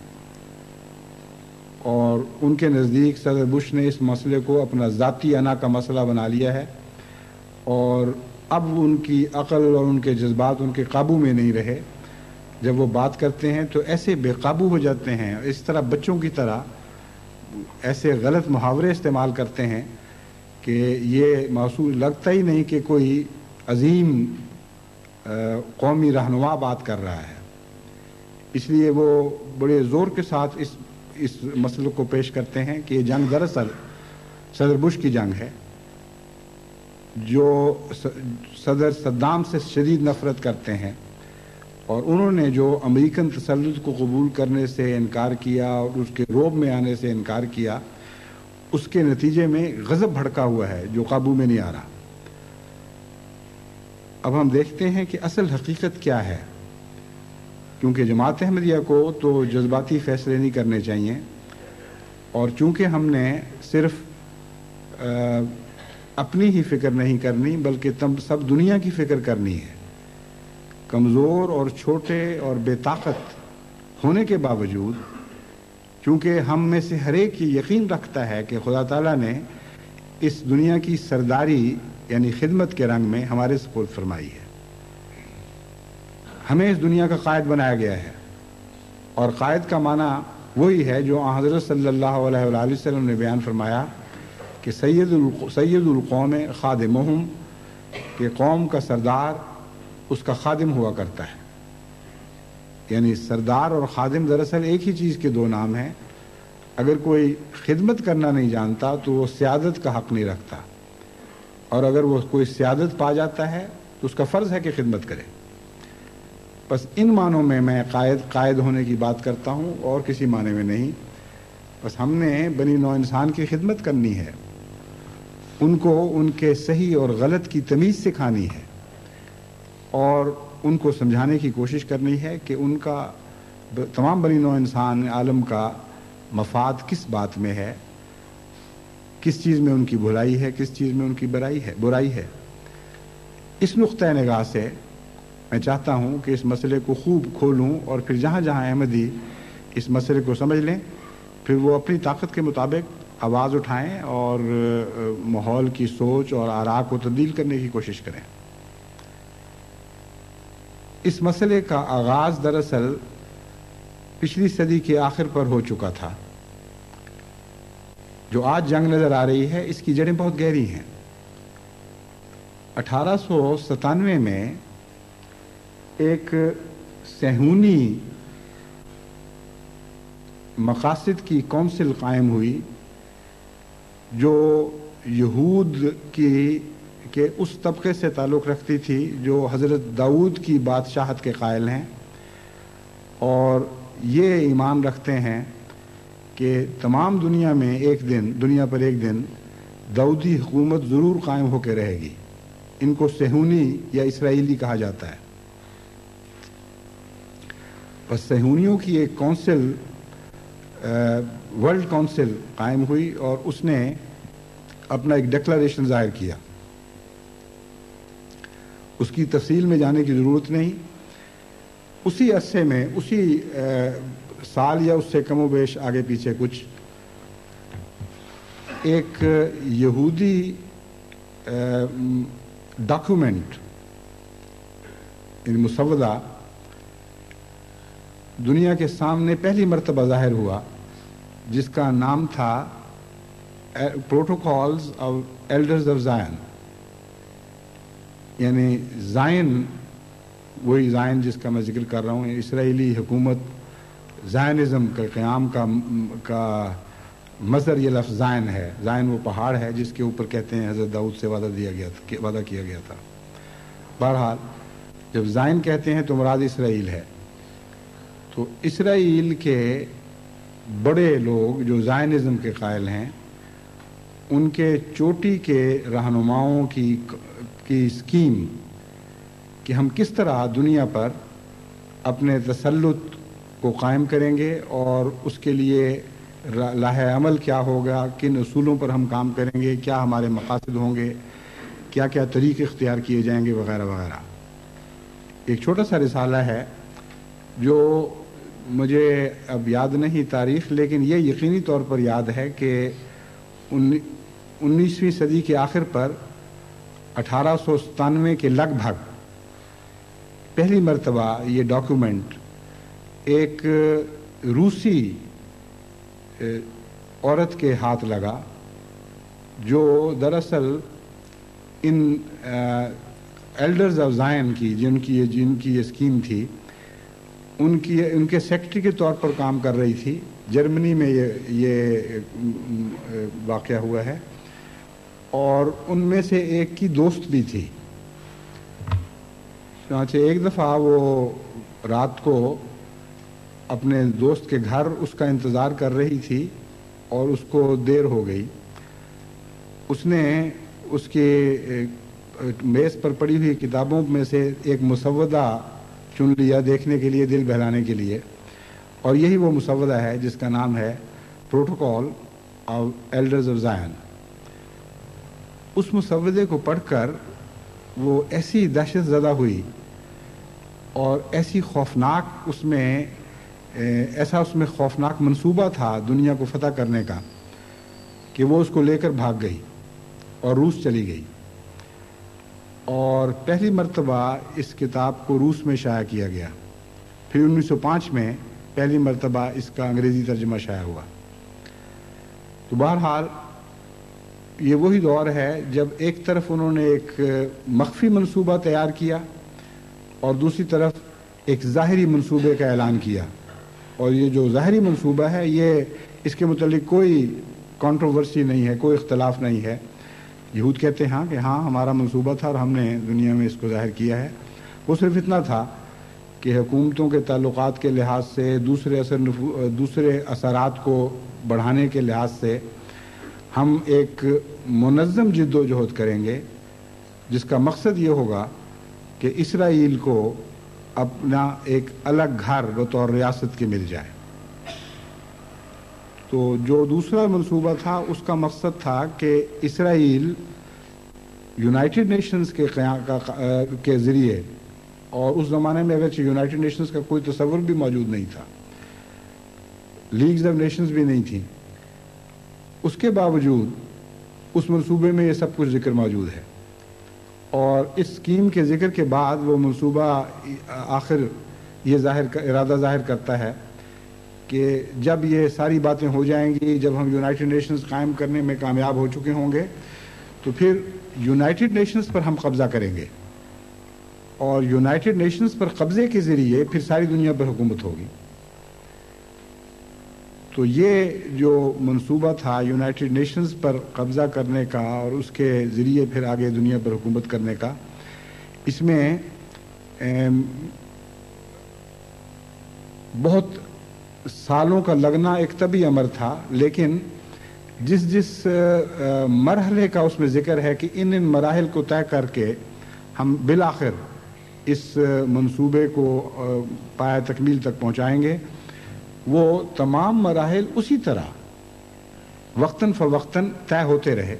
اور ان کے نزدیک صدر بش نے اس مسئلے کو اپنا ذاتی انا کا مسئلہ بنا لیا ہے، اور اب ان کی عقل اور ان کے جذبات ان کے قابو میں نہیں رہے۔ جب وہ بات کرتے ہیں تو ایسے بے قابو ہو جاتے ہیں، اس طرح بچوں کی طرح ایسے غلط محاورے استعمال کرتے ہیں کہ یہ محسوس لگتا ہی نہیں کہ کوئی عظیم قومی رہنما بات کر رہا ہے، اس لیے وہ بڑے زور کے ساتھ اس اس مسئلے کو پیش کرتے ہیں کہ یہ جنگ دراصل صدر بش کی جنگ ہے، جو صدر صدام سے شدید نفرت کرتے ہیں، اور انہوں نے جو امریکن تسلط کو قبول کرنے سے انکار کیا اور اس کے روب میں آنے سے انکار کیا، اس کے نتیجے میں غضب بھڑکا ہوا ہے جو قابو میں نہیں آ رہا۔ اب ہم دیکھتے ہیں کہ اصل حقیقت کیا ہے، کیونکہ جماعت احمدیہ کو تو جذباتی فیصلے نہیں کرنے چاہیے، اور چونکہ ہم نے صرف اپنی ہی فکر نہیں کرنی بلکہ تم سب دنیا کی فکر کرنی ہے۔ کمزور اور چھوٹے اور بے طاقت ہونے کے باوجود، چونکہ ہم میں سے ہر ایک یہ یقین رکھتا ہے کہ خدا تعالیٰ نے اس دنیا کی سرداری یعنی خدمت کے رنگ میں ہمارے سپرد فرمائی ہے، ہمیں اس دنیا کا قائد بنایا گیا ہے، اور قائد کا معنی وہی ہے جو حضرت صلی اللہ علیہ وآلہ وسلم نے بیان فرمایا کہ سید سید القوم خادمہم، کہ قوم کا سردار اس کا خادم ہوا کرتا ہے، یعنی سردار اور خادم دراصل ایک ہی چیز کے دو نام ہیں۔ اگر کوئی خدمت کرنا نہیں جانتا تو وہ سیادت کا حق نہیں رکھتا، اور اگر وہ کوئی سیادت پا جاتا ہے تو اس کا فرض ہے کہ خدمت کرے۔ بس ان معنوں میں میں قائد قائد ہونے کی بات کرتا ہوں اور کسی معنی میں نہیں۔ بس ہم نے بنی نوع انسان کی خدمت کرنی ہے، ان کو ان کے صحیح اور غلط کی تمیز سکھانی ہے، اور ان کو سمجھانے کی کوشش کرنی ہے کہ ان کا تمام بنی نوع انسان عالم کا مفاد کس بات میں ہے، کس چیز میں ان کی بھلائی ہے، کس چیز میں ان کی برائی ہے برائی ہے۔ اس نقطۂ نگاہ سے میں چاہتا ہوں کہ اس مسئلے کو خوب کھولوں، اور پھر جہاں جہاں احمدی اس مسئلے کو سمجھ لیں پھر وہ اپنی طاقت کے مطابق آواز اٹھائیں اور ماحول کی سوچ اور آراء کو تبدیل کرنے کی کوشش کریں۔ اس مسئلے کا آغاز دراصل پچھلی صدی کے آخر پر ہو چکا تھا۔ جو آج جنگ نظر آ رہی ہے اس کی جڑیں بہت گہری ہیں۔ اٹھارہ سو ستانوے میں ایک صہیونی مقاصد کی کونسل قائم ہوئی جو یہود کی کہ اس طبقے سے تعلق رکھتی تھی جو حضرت داؤد کی بادشاہت کے قائل ہیں، اور یہ ایمان رکھتے ہیں کہ تمام دنیا میں ایک دن دنیا پر ایک دن داؤدی حکومت ضرور قائم ہو کے رہے گی۔ ان کو صہیونی یا اسرائیلی کہا جاتا ہے۔ बस सहूनियों की एक काउंसिल, वर्ल्ड काउंसिल कायम हुई और उसने अपना एक डिक्लेरेशन जाहिर किया। उसकी तफसील में जाने की ज़रूरत नहीं। उसी अरसे में, उसी आ, साल या उससे कमो बेश आगे पीछे कुछ, एक यहूदी डॉक्यूमेंट, मुसव्वदा दुनिया के सामने पहली मरतबा ज़ाहिर हुआ, जिसका नाम था protocols of elders of Zion. यानी ज़ायन, वही ज़ायन जिसका मैं जिक्र कर रहा हूँ, इसराइली हुकूमत ज़ायनिज़म के क़याम का का मज़र ये लफ्ज़ ज़ायन है। ज़ायन वो पहाड़ है जिसके ऊपर कहते हैं हज़रत दाऊद से वादा दिया गया था, वादा किया गया था। बहरहाल जब ज़ायन कहते हैं तो मुराद इसराइल है। तो इसराइल के बड़े लोग जो ज़ायनिज़म के कायल हैं, उनके चोटी के रहनुमाओं की की स्कीम कि हम किस तरह दुनिया पर अपने तसल्लुत को कायम करेंगे और उसके लिए लाहे अमल क्या होगा, किन उसूलों पर हम काम करेंगे, क्या हमारे मकासद होंगे, क्या क्या तरीक़े इख्तियार किए जाएंगे, वगैरह वगैरह। एक छोटा सा रिसाला है जो मुझे अब याद नहीं तारीख़, लेकिन ये यकीनी तौर पर याद है कि उन्नीसवीं सदी के आखिर पर अठारह सौ सतानवे के लगभग पहली मरतबा ये डॉक्यूमेंट एक रूसी औरत के हाथ लगा, जो दरअसल इन एल्डर्स ऑफ ज़ायन की, जिनकी ये जिनकी ये स्कीम थी, उनकी उनके सेक्रेटरी के तौर पर काम कर रही थी। जर्मनी में ये ये वाक़या हुआ है और उनमें से एक की दोस्त भी थी। चुनांचे एक दफ़ा वो रात को अपने दोस्त के घर उसका इंतज़ार कर रही थी और उसको देर हो गई। उसने उसके मेज़ पर पड़ी हुई किताबों में से एक मुसव्वदा चुन लिया देखने के लिए, दिल बहलाने के लिए, और यही वो मुसव्वदा है जिसका नाम है protocol of elders of Zion. उस मुसव्वदे को पढ़कर वो ऐसी दहशत ज़दा हुई और ऐसी खौफनाक उसमें ऐसा उसमें खौफनाक मंसूबा था दुनिया को फतह करने का कि वो उसको लेकर भाग गई और रूस चली गई। और पहली मरतबा इस किताब को रूस में शाया किया गया। फिर उन्नीस सौ पाँच में पहली मरतबा इसका अंग्रेज़ी तर्जुमा शाया हुआ। तो बहरहाल ये वही दौर है जब एक तरफ उन्होंने एक मख्फी मंसूबा तैयार किया और दूसरी तरफ एक ज़ाहिरी मंसूबे का ऐलान किया। और ये जो ज़ाहिरी मंसूबा है, ये इसके मुतालिक कोई कंट्रोवर्सी नहीं है, कोई इख्तलाफ नहीं है। यहूद कहते हैं हाँ कि हाँ हमारा मंसूबा था और हमने दुनिया में इसको ज़ाहिर किया है। वो सिर्फ इतना था कि हुकूमतों के ताल्लुकात के लिहाज से, दूसरे असर दूसरे असरात को बढ़ाने के लिहाज से हम एक मुनज़्ज़म जिद्दोजहद करेंगे, जिसका मकसद ये होगा कि इसराइल को अपना एक अलग घर बतौर रियासत के मिल जाए। तो जो दूसरा मंसूबा था उसका मकसद था कि इसराइल यूनाइटेड नेशंस के के ज़रिए, और उस ज़माने में अगरचे यूनाइटेड नेशंस का कोई तस्वुर भी मौजूद नहीं था, लीग्स ऑफ नेशंस भी नहीं थी, उसके बावजूद उस मंसूबे में ये सब कुछ जिक्र मौजूद है। और इस स्कीम के ज़िक्र के बाद वो मंसूबा आखिर ये ज़ाहिर कर, इरादा ज़ाहिर करता है कि जब ये सारी बातें हो जाएंगी, जब हम यूनाइटेड नेशंस कायम करने में कामयाब हो चुके होंगे, तो फिर यूनाइटेड नेशंस पर हम कब्ज़ा करेंगे और यूनाइटेड नेशंस पर कब्ज़े के ज़रिए फिर सारी दुनिया पर हुकूमत होगी। तो ये जो मंसूबा था यूनाइटेड नेशंस पर कब्ज़ा करने का और उसके ज़रिए फिर आगे दुनिया पर हुकूमत करने का, इसमें बहुत सालों का लगना एक तभी अमर था। लेकिन जिस जिस मरहले का उसमें ज़िक्र है कि इन इन मराहिल को तय करके हम बिल आखिर اس منصوبے کو پایہ تکمیل تک پہنچائیں گے، وہ تمام مراحل اسی طرح وقتاً فوقتاً طے ہوتے رہے۔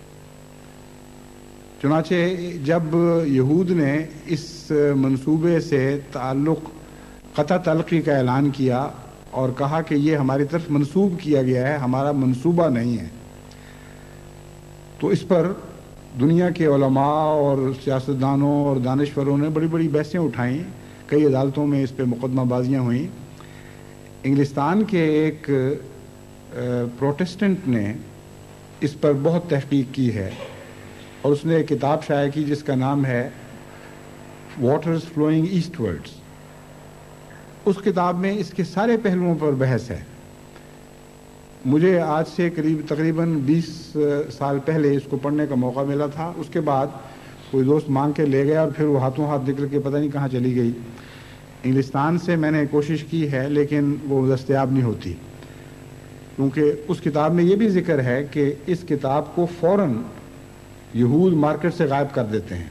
چنانچہ جب یہود نے اس منصوبے سے تعلق قطع تعلقی کا اعلان کیا اور کہا کہ یہ ہماری طرف منسوب کیا گیا ہے، ہمارا منصوبہ نہیں ہے، تو اس پر دنیا کے علماء اور سیاستدانوں اور دانشوروں نے بڑی بڑی بحثیں اٹھائیں، کئی عدالتوں میں اس پہ مقدمہ بازیاں ہوئیں۔ انگلستان کے ایک پروٹسٹنٹ نے اس پر بہت تحقیق کی ہے اور اس نے ایک کتاب شائع کی جس کا نام ہے واٹرز فلوئنگ ایسٹ ورڈز۔ اس کتاب میں اس کے سارے پہلوؤں پر بحث ہے۔ مجھے آج سے قریب تقریباً بیس سال پہلے اس کو پڑھنے کا موقع ملا تھا، اس کے بعد کوئی دوست مانگ کے لے گیا اور پھر وہ ہاتھوں ہاتھ نکل کے پتہ نہیں کہاں چلی گئی۔ انگلستان سے میں نے کوشش کی ہے لیکن وہ دستیاب نہیں ہوتی، کیونکہ اس کتاب میں یہ بھی ذکر ہے کہ اس کتاب کو فوراً یہود مارکیٹ سے غائب کر دیتے ہیں۔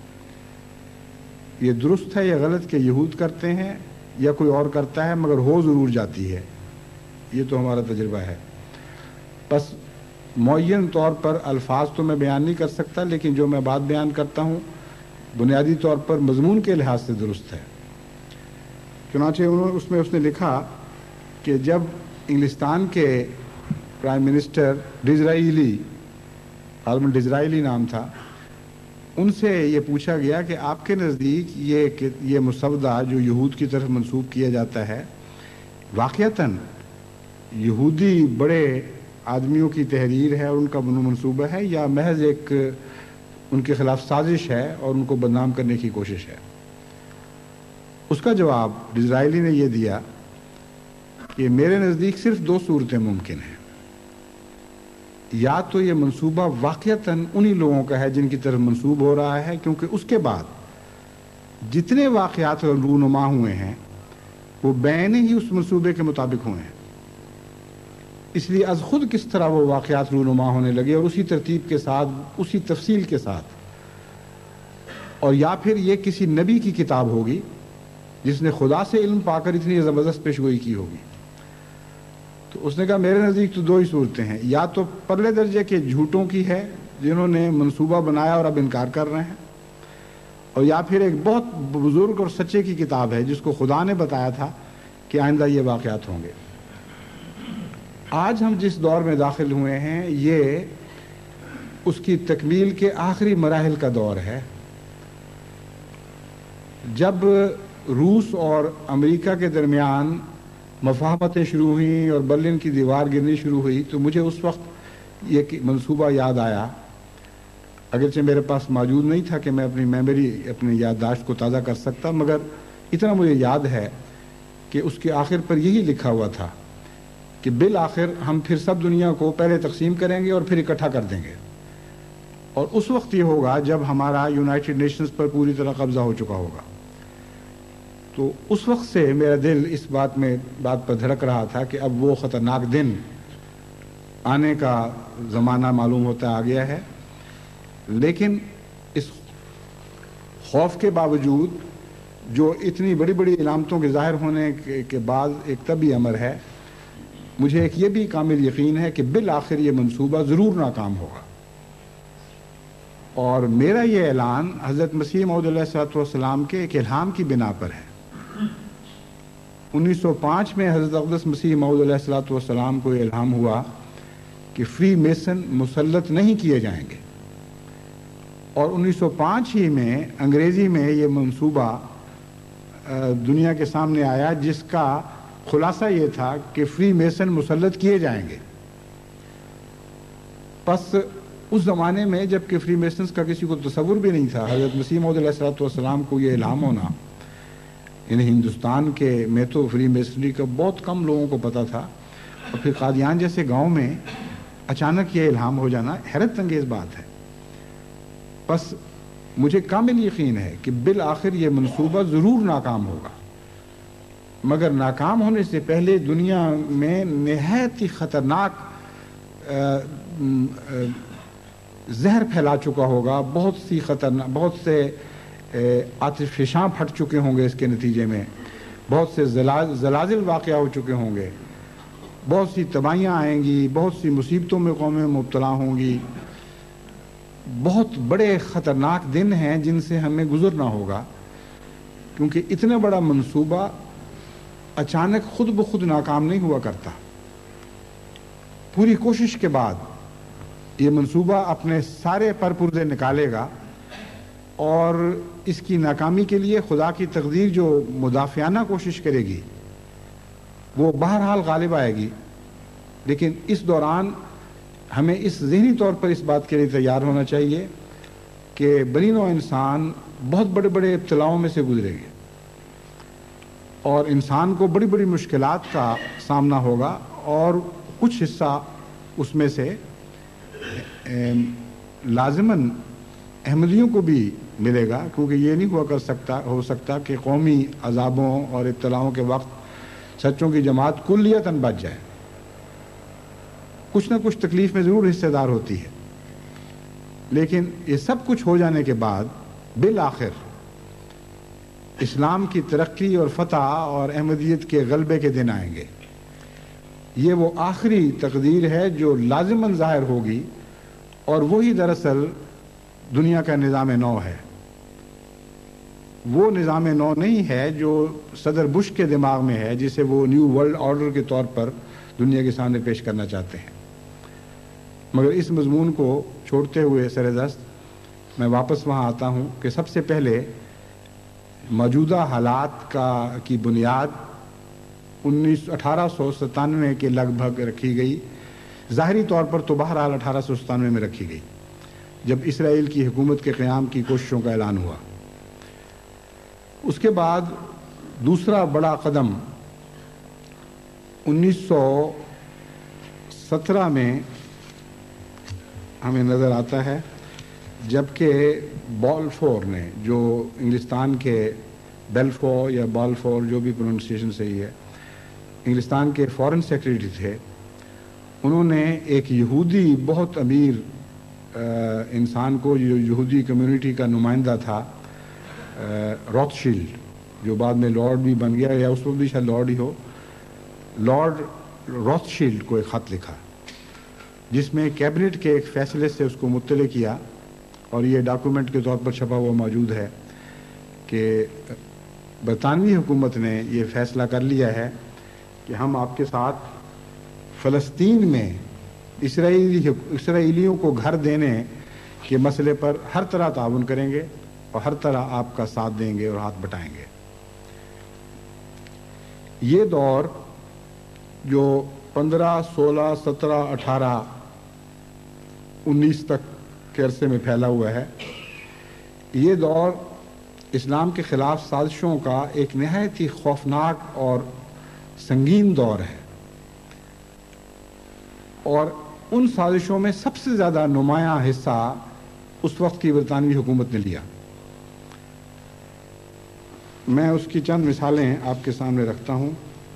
یہ درست ہے یا غلط کہ یہود کرتے ہیں یا کوئی اور کرتا ہے، مگر ہو ضرور جاتی ہے، یہ تو ہمارا تجربہ ہے۔ بس معین طور پر الفاظ تو میں بیان نہیں کر سکتا، لیکن جو میں بات بیان کرتا ہوں بنیادی طور پر مضمون کے لحاظ سے درست ہے۔ چنانچہ انہوں اس میں اس نے لکھا کہ جب انگلستان کے پرائم منسٹر ڈزرائیلی، غالباً ڈزرائیلی نام تھا، ان سے یہ پوچھا گیا کہ آپ کے نزدیک یہ یہ مسودہ جو یہود کی طرف منسوب کیا جاتا ہے واقعتاً یہودی بڑے آدمیوں کی تحریر ہے اور ان کا منصوبہ ہے یا محض ایک ان کے خلاف سازش ہے اور ان کو بدنام کرنے کی کوشش ہے؟ اس کا جواب ڈزرائیلی نے یہ دیا کہ میرے نزدیک صرف دو صورتیں ممکن ہیں، یا تو یہ منصوبہ واقعتاً انہی لوگوں کا ہے جن کی طرف منسوب ہو رہا ہے، کیونکہ اس کے بعد جتنے واقعات رونما ہوئے ہیں وہ بین ہی اس منصوبے کے مطابق ہوئے ہیں، اس لیے از خود کس طرح وہ واقعات رونما ہونے لگے اور اسی ترتیب کے ساتھ، اسی تفصیل کے ساتھ، اور یا پھر یہ کسی نبی کی کتاب ہوگی جس نے خدا سے علم پا کر اتنی زبردست پیشگوئی کی ہوگی۔ تو اس نے کہا میرے نزدیک تو دو ہی صورتیں ہیں، یا تو پرلے درجے کے جھوٹوں کی ہے جنہوں نے منصوبہ بنایا اور اب انکار کر رہے ہیں، اور یا پھر ایک بہت بزرگ اور سچے کی کتاب ہے جس کو خدا نے بتایا تھا کہ آئندہ یہ واقعات ہوں گے۔ آج ہم جس دور میں داخل ہوئے ہیں یہ اس کی تکمیل کے آخری مراحل کا دور ہے۔ جب روس اور امریکہ کے درمیان مفاہمتیں شروع ہوئیں اور برلن کی دیوار گرنی شروع ہوئی تو مجھے اس وقت یہ منصوبہ یاد آیا، اگرچہ میرے پاس موجود نہیں تھا کہ میں اپنی میموری اپنی یادداشت کو تازہ کر سکتا، مگر اتنا مجھے یاد ہے کہ اس کے آخر پر یہی لکھا ہوا تھا کہ بالآخر ہم پھر سب دنیا کو پہلے تقسیم کریں گے اور پھر اکٹھا کر دیں گے، اور اس وقت یہ ہوگا جب ہمارا یونائٹڈ نیشنز پر پوری طرح قبضہ ہو چکا ہوگا۔ تو اس وقت سے میرا دل اس بات میں بات پر دھڑک رہا تھا کہ اب وہ خطرناک دن آنے کا زمانہ معلوم ہوتا آ گیا ہے، لیکن اس خوف کے باوجود جو اتنی بڑی بڑی علامتوں کے ظاہر ہونے کے بعد ایک طبی امر ہے، مجھے ایک یہ بھی کامل یقین ہے کہ بالآخر یہ منصوبہ ضرور ناکام ہوگا، اور میرا یہ اعلان حضرت مسیح موعود علیہ الصلوۃ والسلام کے ایک الہام کی بنا پر ہے۔ انیس سو پانچ میں حضرت اقدس مسیح موعود علیہ الصلوۃ والسلام کو یہ الہام ہوا کہ فری میسن مسلط نہیں کیے جائیں گے، اور انیس سو پانچ ہی میں انگریزی میں یہ منصوبہ دنیا کے سامنے آیا جس کا خلاصہ یہ تھا کہ فری میسن مسلط کیے جائیں گے۔ پس اس زمانے میں جب کہ فری میسنز کا کسی کو تصور بھی نہیں تھا، حضرت مسیح موعود علیہ الصلوۃ والسلام کو یہ الہام ہونا، یعنی ہندوستان کے میں تو فری میسنری کا بہت کم لوگوں کو پتہ تھا، اور پھر قادیان جیسے گاؤں میں اچانک یہ الہام ہو جانا حیرت انگیز بات ہے۔ بس مجھے کامل یقین ہے کہ بالآخر یہ منصوبہ ضرور ناکام ہوگا، مگر ناکام ہونے سے پہلے دنیا میں نہایت ہی خطرناک زہر پھیلا چکا ہوگا، بہت سی خطرناک بہت سے آتش فشاں پھٹ چکے ہوں گے، اس کے نتیجے میں بہت سے زلازل واقع ہو چکے ہوں گے، بہت سی تباہیاں آئیں گی، بہت سی مصیبتوں میں قومیں مبتلا ہوں گی، بہت بڑے خطرناک دن ہیں جن سے ہمیں گزرنا ہوگا، کیونکہ اتنا بڑا منصوبہ اچانک خود بخود ناکام نہیں ہوا کرتا۔ پوری کوشش کے بعد یہ منصوبہ اپنے سارے پر پردے نکالے گا، اور اس کی ناکامی کے لیے خدا کی تقدیر جو مدافعانہ کوشش کرے گی وہ بہرحال غالب آئے گی، لیکن اس دوران ہمیں اس ذہنی طور پر اس بات کے لیے تیار ہونا چاہیے کہ بنی نوع انسان بہت بڑے بڑے ابتلاؤں میں سے گزرے گے، اور انسان کو بڑی بڑی مشکلات کا سامنا ہوگا، اور کچھ حصہ اس میں سے لازماً احمدیوں کو بھی ملے گا، کیونکہ یہ نہیں ہوا کر سکتا ہو سکتا کہ قومی عذابوں اور ابتلاؤں کے وقت سچوں کی جماعت کلیتاً بچ جائے۔ کچھ نہ کچھ تکلیف میں ضرور حصے دار ہوتی ہے، لیکن یہ سب کچھ ہو جانے کے بعد بالآخر اسلام کی ترقی اور فتح اور احمدیت کے غلبے کے دن آئیں گے۔ یہ وہ آخری تقدیر ہے جو لازماً ظاہر ہوگی، اور وہی دراصل دنیا کا نظام نو ہے۔ وہ نظام نو نہیں ہے جو صدر بش کے دماغ میں ہے، جسے وہ نیو ورلڈ آرڈر کے طور پر دنیا کے سامنے پیش کرنا چاہتے ہیں۔ مگر اس مضمون کو چھوڑتے ہوئے سر دست میں واپس وہاں آتا ہوں کہ سب سے پہلے موجودہ حالات کا کی بنیاد انیس اٹھارہ سو ستانوے کے لگ بھگ رکھی گئی، ظاہری طور پر تو بہرحال اٹھارہ سو ستانوے میں رکھی گئی، جب اسرائیل کی حکومت کے قیام کی کوششوں کا اعلان ہوا۔ اس کے بعد دوسرا بڑا قدم انیس سو سترہ میں ہمیں نظر آتا ہے، جبکہ بالفور نے، جو انگلستان کے بیلفور یا بالفور جو بھی پروننسیشن صحیح ہے، انگلستان کے فارن سیکریٹری تھے، انہوں نے ایک یہودی بہت امیر انسان کو، جو یہودی کمیونٹی کا نمائندہ تھا، روتھشیلڈ، جو بعد میں لارڈ بھی بن گیا، یا اس وقت بھی شاید لارڈ ہی ہو، لارڈ روتھشیلڈ کو ایک خط لکھا جس میں کیبنٹ کے ایک فیصلے سے اس کو مطلع کیا، اور یہ ڈاکومنٹ کے طور پر چھپا ہوا موجود ہے کہ برطانوی حکومت نے یہ فیصلہ کر لیا ہے کہ ہم آپ کے ساتھ فلسطین میں اسرائیلی اسرائیلیوں کو گھر دینے کے مسئلے پر ہر طرح تعاون کریں گے، اور ہر طرح آپ کا ساتھ دیں گے اور ہاتھ بٹائیں گے۔ یہ دور جو پندرہ سولہ سترہ اٹھارہ انیس تک کے عرصے میں پھیلا ہوا ہے، یہ دور اسلام کے خلاف سازشوں کا ایک نہایت ہی خوفناک اور سنگین دور ہے، اور ان سازشوں میں سب سے زیادہ نمایاں حصہ اس وقت کی برطانوی حکومت نے لیا۔ میں اس کی چند مثالیں آپ کے سامنے رکھتا ہوں۔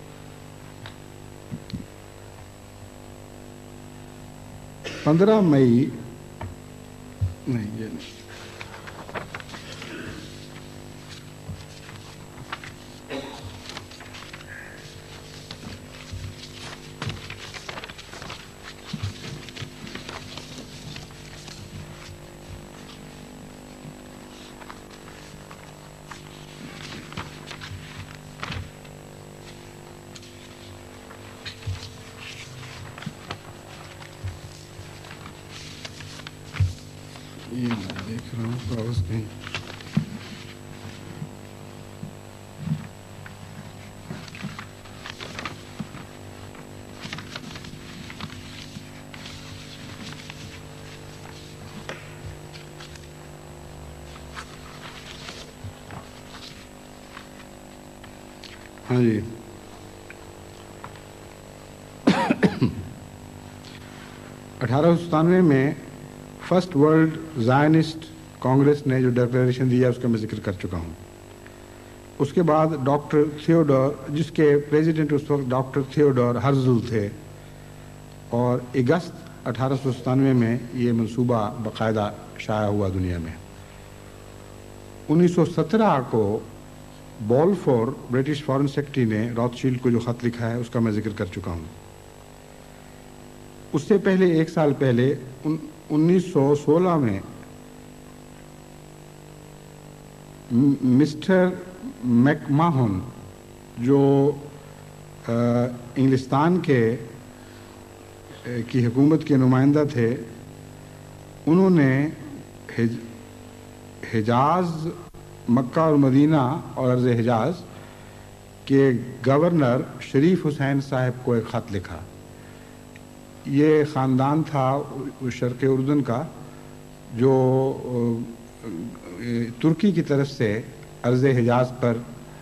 پندرہ مئی نہیں یہ نہیں یہ میں دیکھ رہا ہوں کاغذ کہیں۔ ہاں جی، اٹھارہ سو ستانوے میں فرسٹ ورلڈ زائنسٹ کانگریس نے جو ڈکلیریشن دیا اس کا میں ذکر کر چکا ہوں۔ اس کے بعد ڈاکٹر تھیوڈور، جس کے پریزیڈنٹ اس وقت ڈاکٹر تھیوڈور ہرزل تھے، اور اگست اٹھارہ سو ستانوے میں یہ منصوبہ باقاعدہ شائع ہوا دنیا میں۔ انیس سو سترہ کو بولفور برٹش فارن سیکرٹری نے روتشیلڈ کو جو خط لکھا ہے اس کا میں ذکر کر چکا ہوں. اس سے پہلے ایک سال پہلے انیس سو سولہ میں مسٹر میک ماہن جو انگلستان کے کی حکومت کے نمائندہ تھے، انہوں نے حجاز، مکہ اور مدینہ اور ارض حجاز کے گورنر شریف حسین صاحب کو ایک خط لکھا. یہ خاندان تھا شرق اردن کا جو ترکی کی طرف سے ارض حجاز پر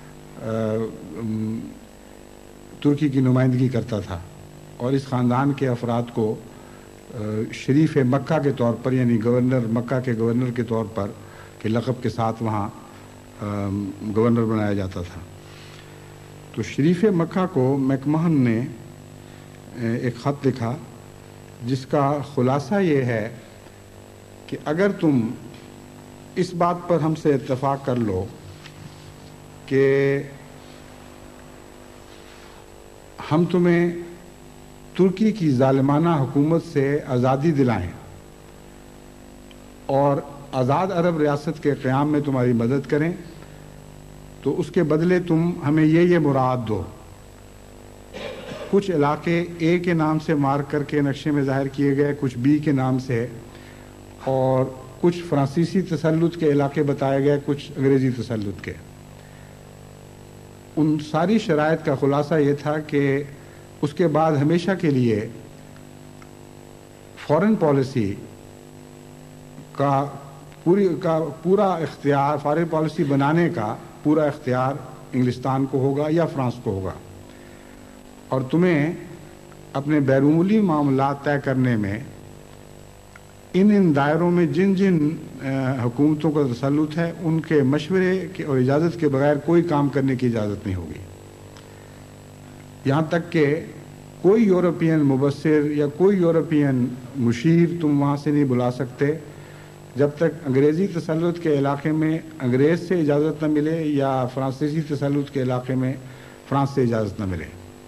ترکی کی نمائندگی کرتا تھا، اور اس خاندان کے افراد کو شریف مکہ کے طور پر، یعنی گورنر مکہ کے گورنر کے طور پر کے لقب کے ساتھ وہاں گورنر بنایا جاتا تھا. تو شریف مکہ کو میک ماہن نے ایک خط لکھا جس کا خلاصہ یہ ہے کہ اگر تم اس بات پر ہم سے اتفاق کر لو کہ ہم تمہیں ترکی کی ظالمانہ حکومت سے آزادی دلائیں اور آزاد عرب ریاست کے قیام میں تمہاری مدد کریں، تو اس کے بدلے تم ہمیں یہ یہ مراد دو. کچھ علاقے اے کے نام سے مارک کر کے نقشے میں ظاہر کیے گئے، کچھ بی کے نام سے، اور کچھ فرانسیسی تسلط کے علاقے بتائے گئے، کچھ انگریزی تسلط کے. ان ساری شرائط کا خلاصہ یہ تھا کہ اس کے بعد ہمیشہ کے لیے فارن پالیسی کا پوری کا پورا اختیار، فارن پالیسی بنانے کا پورا اختیار انگلستان کو ہوگا یا فرانس کو ہوگا، اور تمہیں اپنے بیرونی معاملات طے کرنے میں ان ان دائروں میں جن جن حکومتوں کا تسلط ہے ان کے مشورے اور اجازت کے بغیر کوئی کام کرنے کی اجازت نہیں ہوگی. یہاں تک کہ کوئی یورپین مبصر یا کوئی یورپین مشیر تم وہاں سے نہیں بلا سکتے جب تک انگریزی تسلط کے علاقے میں انگریز سے اجازت نہ ملے یا فرانسیسی تسلط کے علاقے میں فرانس سے اجازت نہ ملے.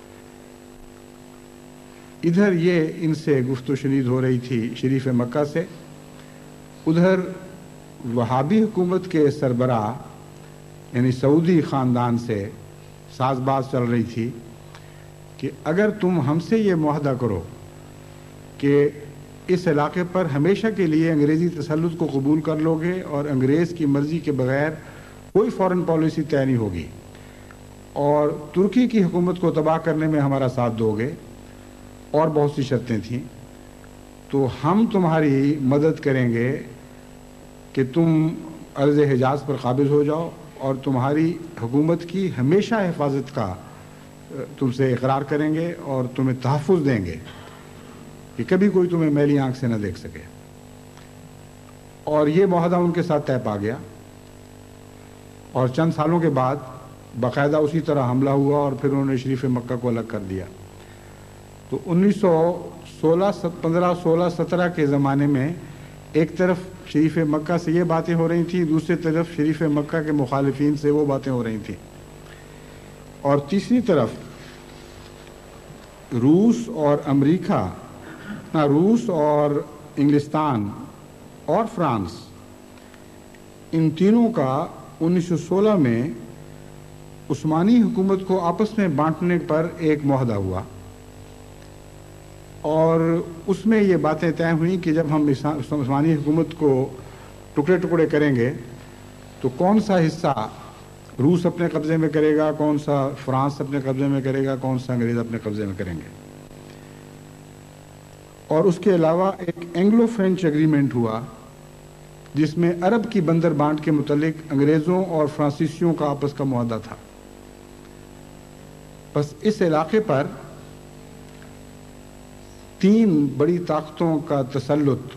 ادھر یہ ان سے گفت و شنید ہو رہی تھی شریف مکہ سے، ادھر وہابی حکومت کے سربراہ یعنی سعودی خاندان سے ساز باز چل رہی تھی کہ اگر تم ہم سے یہ معاہدہ کرو کہ اس علاقے پر ہمیشہ کے لیے انگریزی تسلط کو قبول کر لو گے اور انگریز کی مرضی کے بغیر کوئی فارن پالیسی طے نہیں ہوگی، اور ترکی کی حکومت کو تباہ کرنے میں ہمارا ساتھ دو گے، اور بہت سی شرطیں تھیں، تو ہم تمہاری مدد کریں گے کہ تم ارض حجاز پر قابض ہو جاؤ، اور تمہاری حکومت کی ہمیشہ حفاظت کا تم سے اقرار کریں گے اور تمہیں تحفظ دیں گے کہ کبھی کوئی تمہیں میلی آنکھ سے نہ دیکھ سکے. اور یہ معاہدہ ان کے ساتھ طے پا گیا، اور چند سالوں کے بعد باقاعدہ اسی طرح حملہ ہوا اور پھر انہوں نے شریف مکہ کو الگ کر دیا. تو انیس سو سولہ پندرہ سولہ سترہ کے زمانے میں ایک طرف شریف مکہ سے یہ باتیں ہو رہی تھیں، دوسری طرف شریف مکہ کے مخالفین سے وہ باتیں ہو رہی تھیں، اور تیسری طرف روس اور امریکہ نہ روس اور انگلستان اور فرانس، ان تینوں کا انیس سو سولہ میں عثمانی حکومت کو آپس میں بانٹنے پر ایک معاہدہ ہوا، اور اس میں یہ باتیں طے ہوئیں کہ جب ہم عثمانی حکومت کو ٹکڑے ٹکڑے کریں گے تو کون سا حصہ روس اپنے قبضے میں کرے گا، کون سا فرانس اپنے قبضے میں کرے گا، کون سا انگریز اپنے قبضے میں کریں گے. اور اس کے علاوہ ایک اینگلو فرینچ ایگریمنٹ ہوا جس میں عرب کی بندر بانٹ کے متعلق انگریزوں اور فرانسیسیوں کا آپس کا معاہدہ تھا. بس اس علاقے پر تین بڑی طاقتوں کا تسلط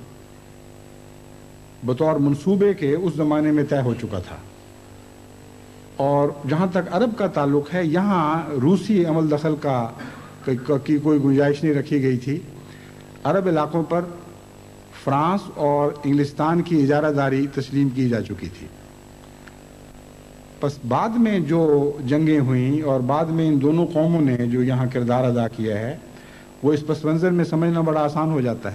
بطور منصوبے کے اس زمانے میں طے ہو چکا تھا، اور جہاں تک عرب کا تعلق ہے یہاں روسی عمل دخل کا کی کوئی گنجائش نہیں رکھی گئی تھی. عرب علاقوں پر فرانس اور انگلستان کی اجارہ داری تسلیم کی جا چکی تھی، پس بعد میں جو جنگیں ہوئیں اور بعد میں ان دونوں قوموں نے جو یہاں کردار ادا کیا ہے وہ اس پس منظر میں سمجھنا بڑا آسان ہو جاتا ہے.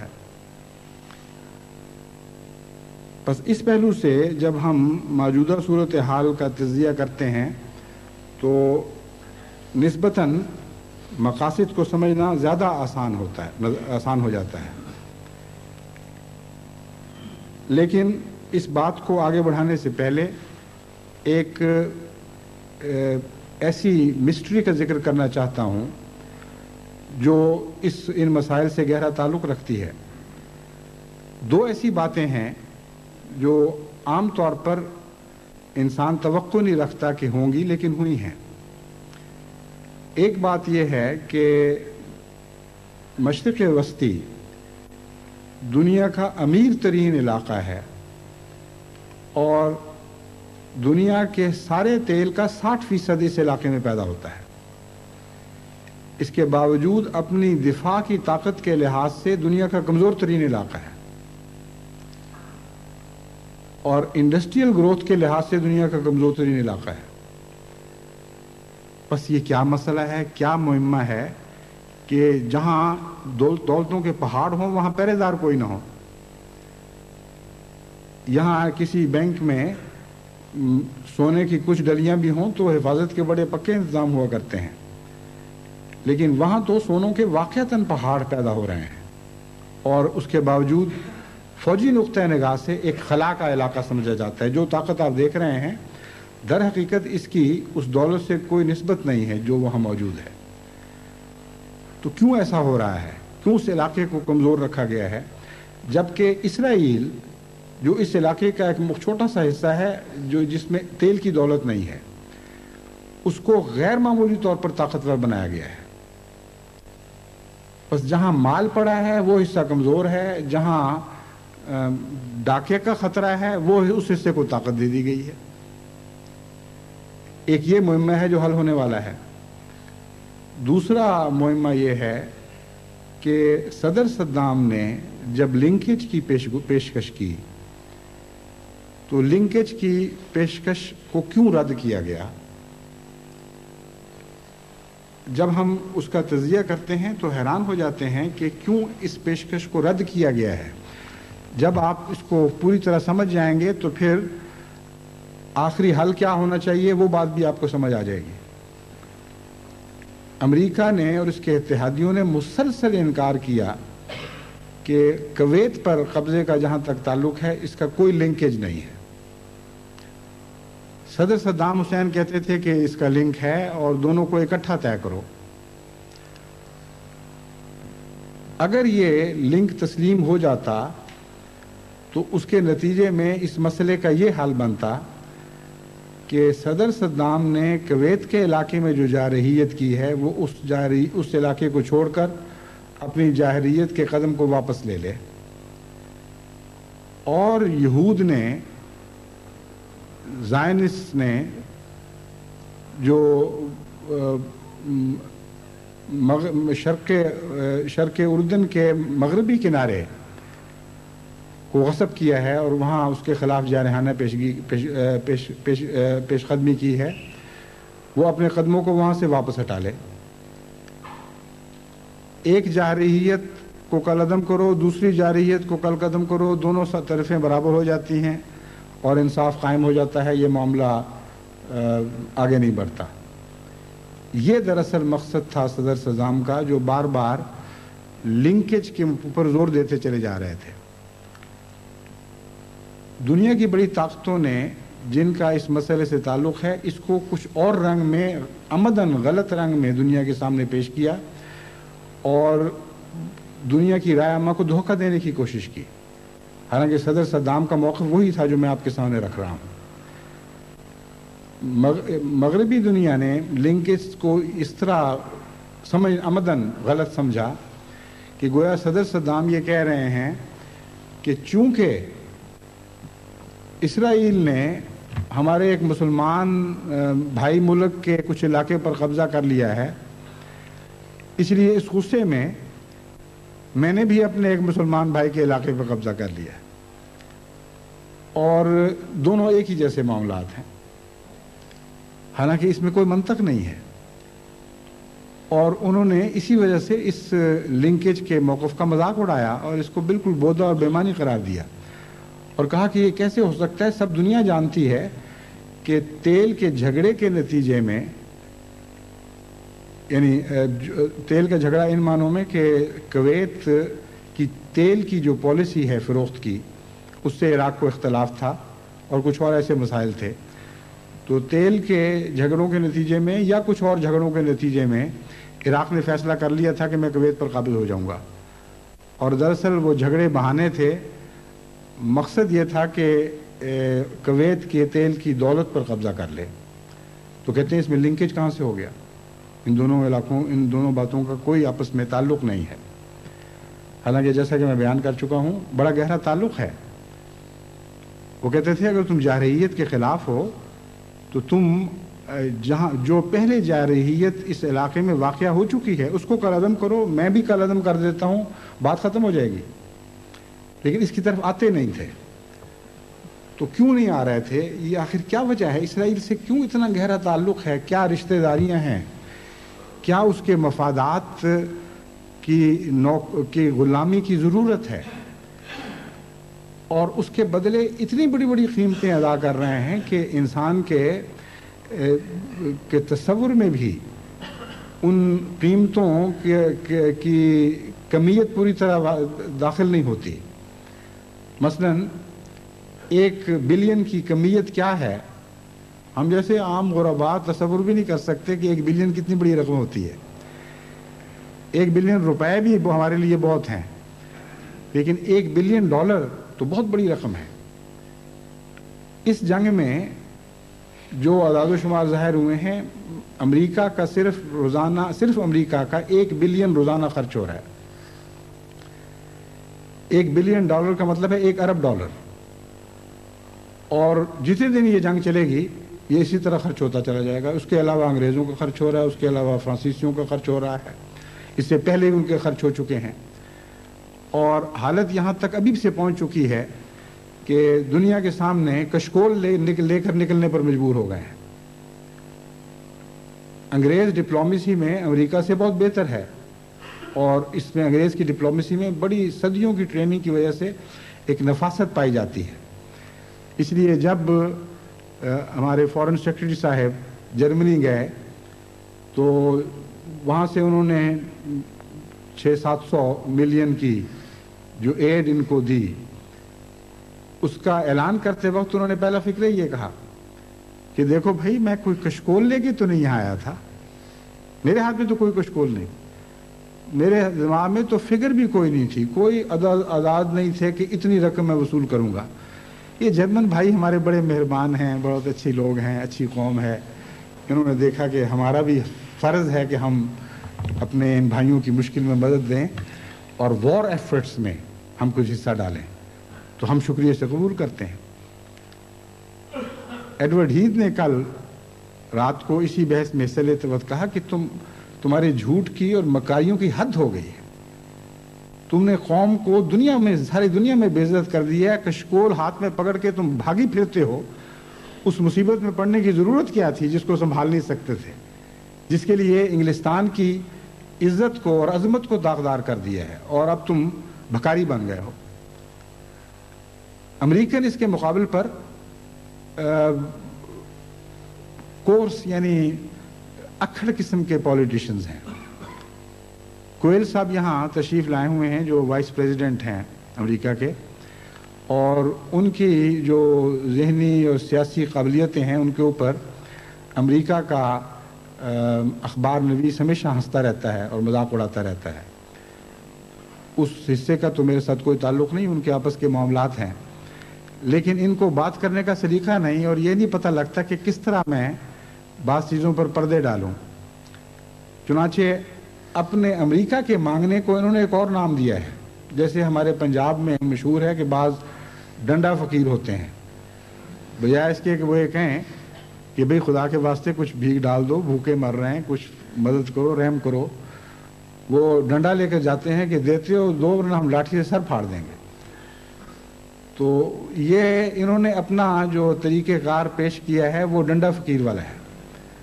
پس اس پہلو سے جب ہم موجودہ صورتحال کا تجزیہ کرتے ہیں تو نسبتاً مقاصد کو سمجھنا زیادہ آسان ہوتا ہے آسان ہو جاتا ہے. لیکن اس بات کو آگے بڑھانے سے پہلے ایک ایسی مسٹری کا ذکر کرنا چاہتا ہوں جو اس ان مسائل سے گہرا تعلق رکھتی ہے. دو ایسی باتیں ہیں جو عام طور پر انسان توقع نہیں رکھتا کہ ہوں گی لیکن ہوئی ہیں. ایک بات یہ ہے کہ مشرق وسطی دنیا کا امیر ترین علاقہ ہے اور دنیا کے سارے تیل کا ساٹھ فیصد اس علاقے میں پیدا ہوتا ہے. اس کے باوجود اپنی دفاع کی طاقت کے لحاظ سے دنیا کا کمزور ترین علاقہ ہے اور انڈسٹریل گروتھ کے لحاظ سے دنیا کا کمزور ترین علاقہ ہے. بس یہ کیا مسئلہ ہے, کیا مہمہ ہے کہ جہاں دولتوں کے پہاڑ ہوں وہاں پہرے دار کوئی نہ ہو. یہاں کسی بینک میں سونے کی کچھ ڈلیاں بھی ہوں تو حفاظت کے بڑے پکے انتظام ہوا کرتے ہیں, لیکن وہاں تو سونوں کے واقعتاً پہاڑ پیدا ہو رہے ہیں اور اس کے باوجود فوجی نقطۂ نگاہ سے ایک خلا کا علاقہ سمجھا جاتا ہے. جو طاقت آپ دیکھ رہے ہیں در حقیقت اس کی اس دولت سے کوئی نسبت نہیں ہے جو وہاں موجود ہے. تو کیوں ایسا ہو رہا ہے, کیوں اس علاقے کو کمزور رکھا گیا ہے جبکہ اسرائیل جو اس علاقے کا ایک چھوٹا سا حصہ ہے جو جس میں تیل کی دولت نہیں ہے اس کو غیر معمولی طور پر طاقتور بنایا گیا ہے. بس جہاں مال پڑا ہے وہ حصہ کمزور ہے, جہاں ڈاکے کا خطرہ ہے وہ اس حصے کو طاقت دے دی گئی ہے. ایک یہ مہمہ ہے جو حل ہونے والا ہے. دوسرا مہمہ یہ ہے کہ صدر صدام نے جب لنکیج کی پیشکش کی تو لنکیج کی پیشکش کو کیوں رد کیا گیا. جب ہم اس کا تجزیہ کرتے ہیں تو حیران ہو جاتے ہیں کہ کیوں اس پیشکش کو رد کیا گیا ہے. جب آپ اس کو پوری طرح سمجھ جائیں گے تو پھر آخری حل کیا ہونا چاہیے وہ بات بھی آپ کو سمجھ آ جائے گی. امریکہ نے اور اس کے اتحادیوں نے مسلسل انکار کیا کہ کویت پر قبضے کا جہاں تک تعلق ہے اس کا کوئی لنکیج نہیں ہے. صدر صدام حسین کہتے تھے کہ اس کا لنک ہے اور دونوں کو اکٹھا طے کرو. اگر یہ لنک تسلیم ہو جاتا تو اس کے نتیجے میں اس مسئلے کا یہ حل بنتا کہ صدر صدام نے کویت کے علاقے میں جو جارحیت کی ہے وہ اس جارحی اس علاقے کو چھوڑ کر اپنی جارحیت کے قدم کو واپس لے لے, اور یہود نے زائنسٹ نے جو شرق شرق اردن کے مغربی کنارے کو غصب کیا ہے اور وہاں اس کے خلاف جارحانہ پیشگی پیش پیش پیش پیش قدمی کی ہے, وہ اپنے قدموں کو وہاں سے واپس ہٹا لے. ایک جارحیت کو کل عدم کرو, دوسری جارحیت کو کل قدم کرو, دونوں طرفیں برابر ہو جاتی ہیں اور انصاف قائم ہو جاتا ہے, یہ معاملہ آگے نہیں بڑھتا. یہ دراصل مقصد تھا صدر صدام کا جو بار بار لنکیج کے اوپر زور دیتے چلے جا رہے تھے. دنیا کی بڑی طاقتوں نے جن کا اس مسئلے سے تعلق ہے اس کو کچھ اور رنگ میں عمدن غلط رنگ میں دنیا کے سامنے پیش کیا اور دنیا کی رائے عامہ کو دھوکہ دینے کی کوشش کی, حالانکہ صدر صدام کا موقف وہی تھا جو میں آپ کے سامنے رکھ رہا ہوں. مغربی دنیا نے لنکیج کو اس طرح سمجھ عمدن غلط سمجھا کہ گویا صدر صدام یہ کہہ رہے ہیں کہ چونکہ اسرائیل نے ہمارے ایک مسلمان بھائی ملک کے کچھ علاقے پر قبضہ کر لیا ہے, اس لیے اس غصے میں میں نے بھی اپنے ایک مسلمان بھائی کے علاقے پر قبضہ کر لیا ہے, اور دونوں ایک ہی جیسے معاملات ہیں. حالانکہ اس میں کوئی منطق نہیں ہے. اور انہوں نے اسی وجہ سے اس لنکیج کے موقف کا مذاق اڑایا اور اس کو بالکل بودا اور بےمانی قرار دیا اور کہا کہ یہ کیسے ہو سکتا ہے. سب دنیا جانتی ہے کہ تیل کے جھگڑے کے نتیجے میں، یعنی تیل کا جھگڑا ان معنوں میں کہ کویت کی تیل کی جو پالیسی ہے فروخت کی، اس سے عراق کو اختلاف تھا اور کچھ اور ایسے مسائل تھے. تو تیل کے جھگڑوں کے نتیجے میں یا کچھ اور جھگڑوں کے نتیجے میں عراق نے فیصلہ کر لیا تھا کہ میں کویت پر قابض ہو جاؤں گا. اور دراصل وہ جھگڑے بہانے تھے. مقصد یہ تھا کہ کویت کے تیل کی دولت پر قبضہ کر لے. تو کہتے ہیں اس میں لنکیج کہاں سے ہو گیا؟ ان دونوں علاقوں ان دونوں باتوں کا کوئی آپس میں تعلق نہیں ہے. حالانکہ جیسا کہ میں بیان کر چکا ہوں بڑا گہرا تعلق ہے. وہ کہتے تھے اگر تم جارحیت کے خلاف ہو تو تم جہاں جو پہلے جارحیت اس علاقے میں واقع ہو چکی ہے اس کو کالعدم کرو، میں بھی کالعدم کر دیتا ہوں، بات ختم ہو جائے گی. لیکن اس کی طرف آتے نہیں تھے. تو کیوں نہیں آ رہے تھے؟ یہ آخر کیا وجہ ہے؟ اسرائیل سے کیوں اتنا گہرا تعلق ہے؟ کیا رشتہ داریاں ہیں؟ کیا اس کے مفادات کی نو کی غلامی کی ضرورت ہے؟ اور اس کے بدلے اتنی بڑی بڑی قیمتیں ادا کر رہے ہیں کہ انسان کے کے تصور میں بھی ان قیمتوں کی کمیت پوری طرح داخل نہیں ہوتی. مثلا ایک بلین کی کمیت کیا ہے؟ ہم جیسے عام غربا تصور بھی نہیں کر سکتے کہ ایک بلین کتنی بڑی رقم ہوتی ہے. ایک بلین روپے بھی ہمارے لیے بہت ہیں، لیکن ایک بلین ڈالر تو بہت بڑی رقم ہے. اس جنگ میں جو اعداد و شمار ظاہر ہوئے ہیں، امریکہ کا صرف روزانہ صرف امریکہ کا ایک بلین روزانہ خرچ ہو رہا ہے. ایک بلین ڈالر کا مطلب ہے ایک ارب ڈالر. اور جتنے دن یہ جنگ چلے گی یہ اسی طرح خرچ ہوتا چلا جائے گا. اس کے علاوہ انگریزوں کا خرچ ہو رہا ہے، اس کے علاوہ فرانسیسیوں کا خرچ ہو رہا ہے، اس سے پہلے ان کے خرچ ہو چکے ہیں. اور حالت یہاں تک ابھی سے پہنچ چکی ہے کہ دنیا کے سامنے کشکول لے نکل لے کر نکلنے پر مجبور ہو گئے ہیں. انگریز ڈپلومیسی میں امریکہ سے بہت بہتر ہے، اور اس میں انگریز کی ڈپلومیسی میں بڑی صدیوں کی ٹریننگ کی وجہ سے ایک نفاست پائی جاتی ہے. اس لیے جب ہمارے فارن سیکرٹری صاحب جرمنی گئے تو وہاں سے انہوں نے چھ سات سو ملین کی جو ایڈ ان کو دی، اس کا اعلان کرتے وقت انہوں نے پہلا فکر یہ کہا کہ دیکھو بھائی میں کوئی کشکول لے کے تو نہیں یہاں آیا تھا، میرے ہاتھ میں تو کوئی کشکول نہیں، میرے دماغ میں تو فکر بھی کوئی نہیں تھی، کوئی اعداد نہیں تھے کہ اتنی رقم میں وصول کروں گا. یہ جرمن بھائی ہمارے بڑے مہربان ہیں، بہت اچھی لوگ ہیں، اچھی قوم ہے. انہوں نے دیکھا کہ ہمارا بھی فرض ہے کہ ہم اپنے ان بھائیوں کی مشکل میں مدد دیں اور وار ایفرٹس میں ہم کچھ حصہ ڈالیں، تو ہم شکریہ سے قبول کرتے ہیں. ایڈورڈ ہیتھ نے کل رات کو اسی بحث میں حصہ لیتے وقت کہا کہ تم تمہارے جھوٹ کی اور مکاریوں کی حد ہو گئی ہے. تم نے قوم کو دنیا میں ساری دنیا میں بے عزت کر دیا ہے. کشکول ہاتھ میں پکڑ کے تم بھاگی پھرتے ہو. اس مصیبت میں پڑنے کی ضرورت کیا تھی جس کو سنبھال نہیں سکتے تھے، جس کے لیے انگلستان کی عزت کو اور عظمت کو داغدار کر دیا ہے، اور اب تم بھکاری بن گئے ہو. امریکن اس کے مقابل پر کورس یعنی اکھڑ قسم کے پولیٹیشنز ہیں. کوئل صاحب یہاں تشریف لائے ہوئے ہیں جو وائس پریزیڈنٹ ہیں امریکہ کے، اور ان کی جو ذہنی اور سیاسی قابلیتیں ہیں ان کے اوپر امریکہ کا اخبار نویس ہمیشہ ہنستا رہتا ہے اور مذاق اڑاتا رہتا ہے. اس حصے کا تو میرے ساتھ کوئی تعلق نہیں، ان کے آپس کے معاملات ہیں، لیکن ان کو بات کرنے کا سلیقہ نہیں، اور یہ نہیں پتہ لگتا کہ کس طرح میں بعض چیزوں پر پردے ڈالوں. چنانچہ اپنے امریکہ کے مانگنے کو انہوں نے ایک اور نام دیا ہے. جیسے ہمارے پنجاب میں مشہور ہے کہ بعض ڈنڈا فقیر ہوتے ہیں، بجائے اس کے کہ وہ یہ کہیں کہ بھئی خدا کے واسطے کچھ بھیک ڈال دو، بھوکے مر رہے ہیں، کچھ مدد کرو، رحم کرو، وہ ڈنڈا لے کر جاتے ہیں کہ دیتے ہو دو ورنہ ہم لاٹھی سے سر پھاڑ دیں گے. تو یہ انہوں نے اپنا جو طریقہ کار پیش کیا ہے وہ ڈنڈا فقیر والا ہے.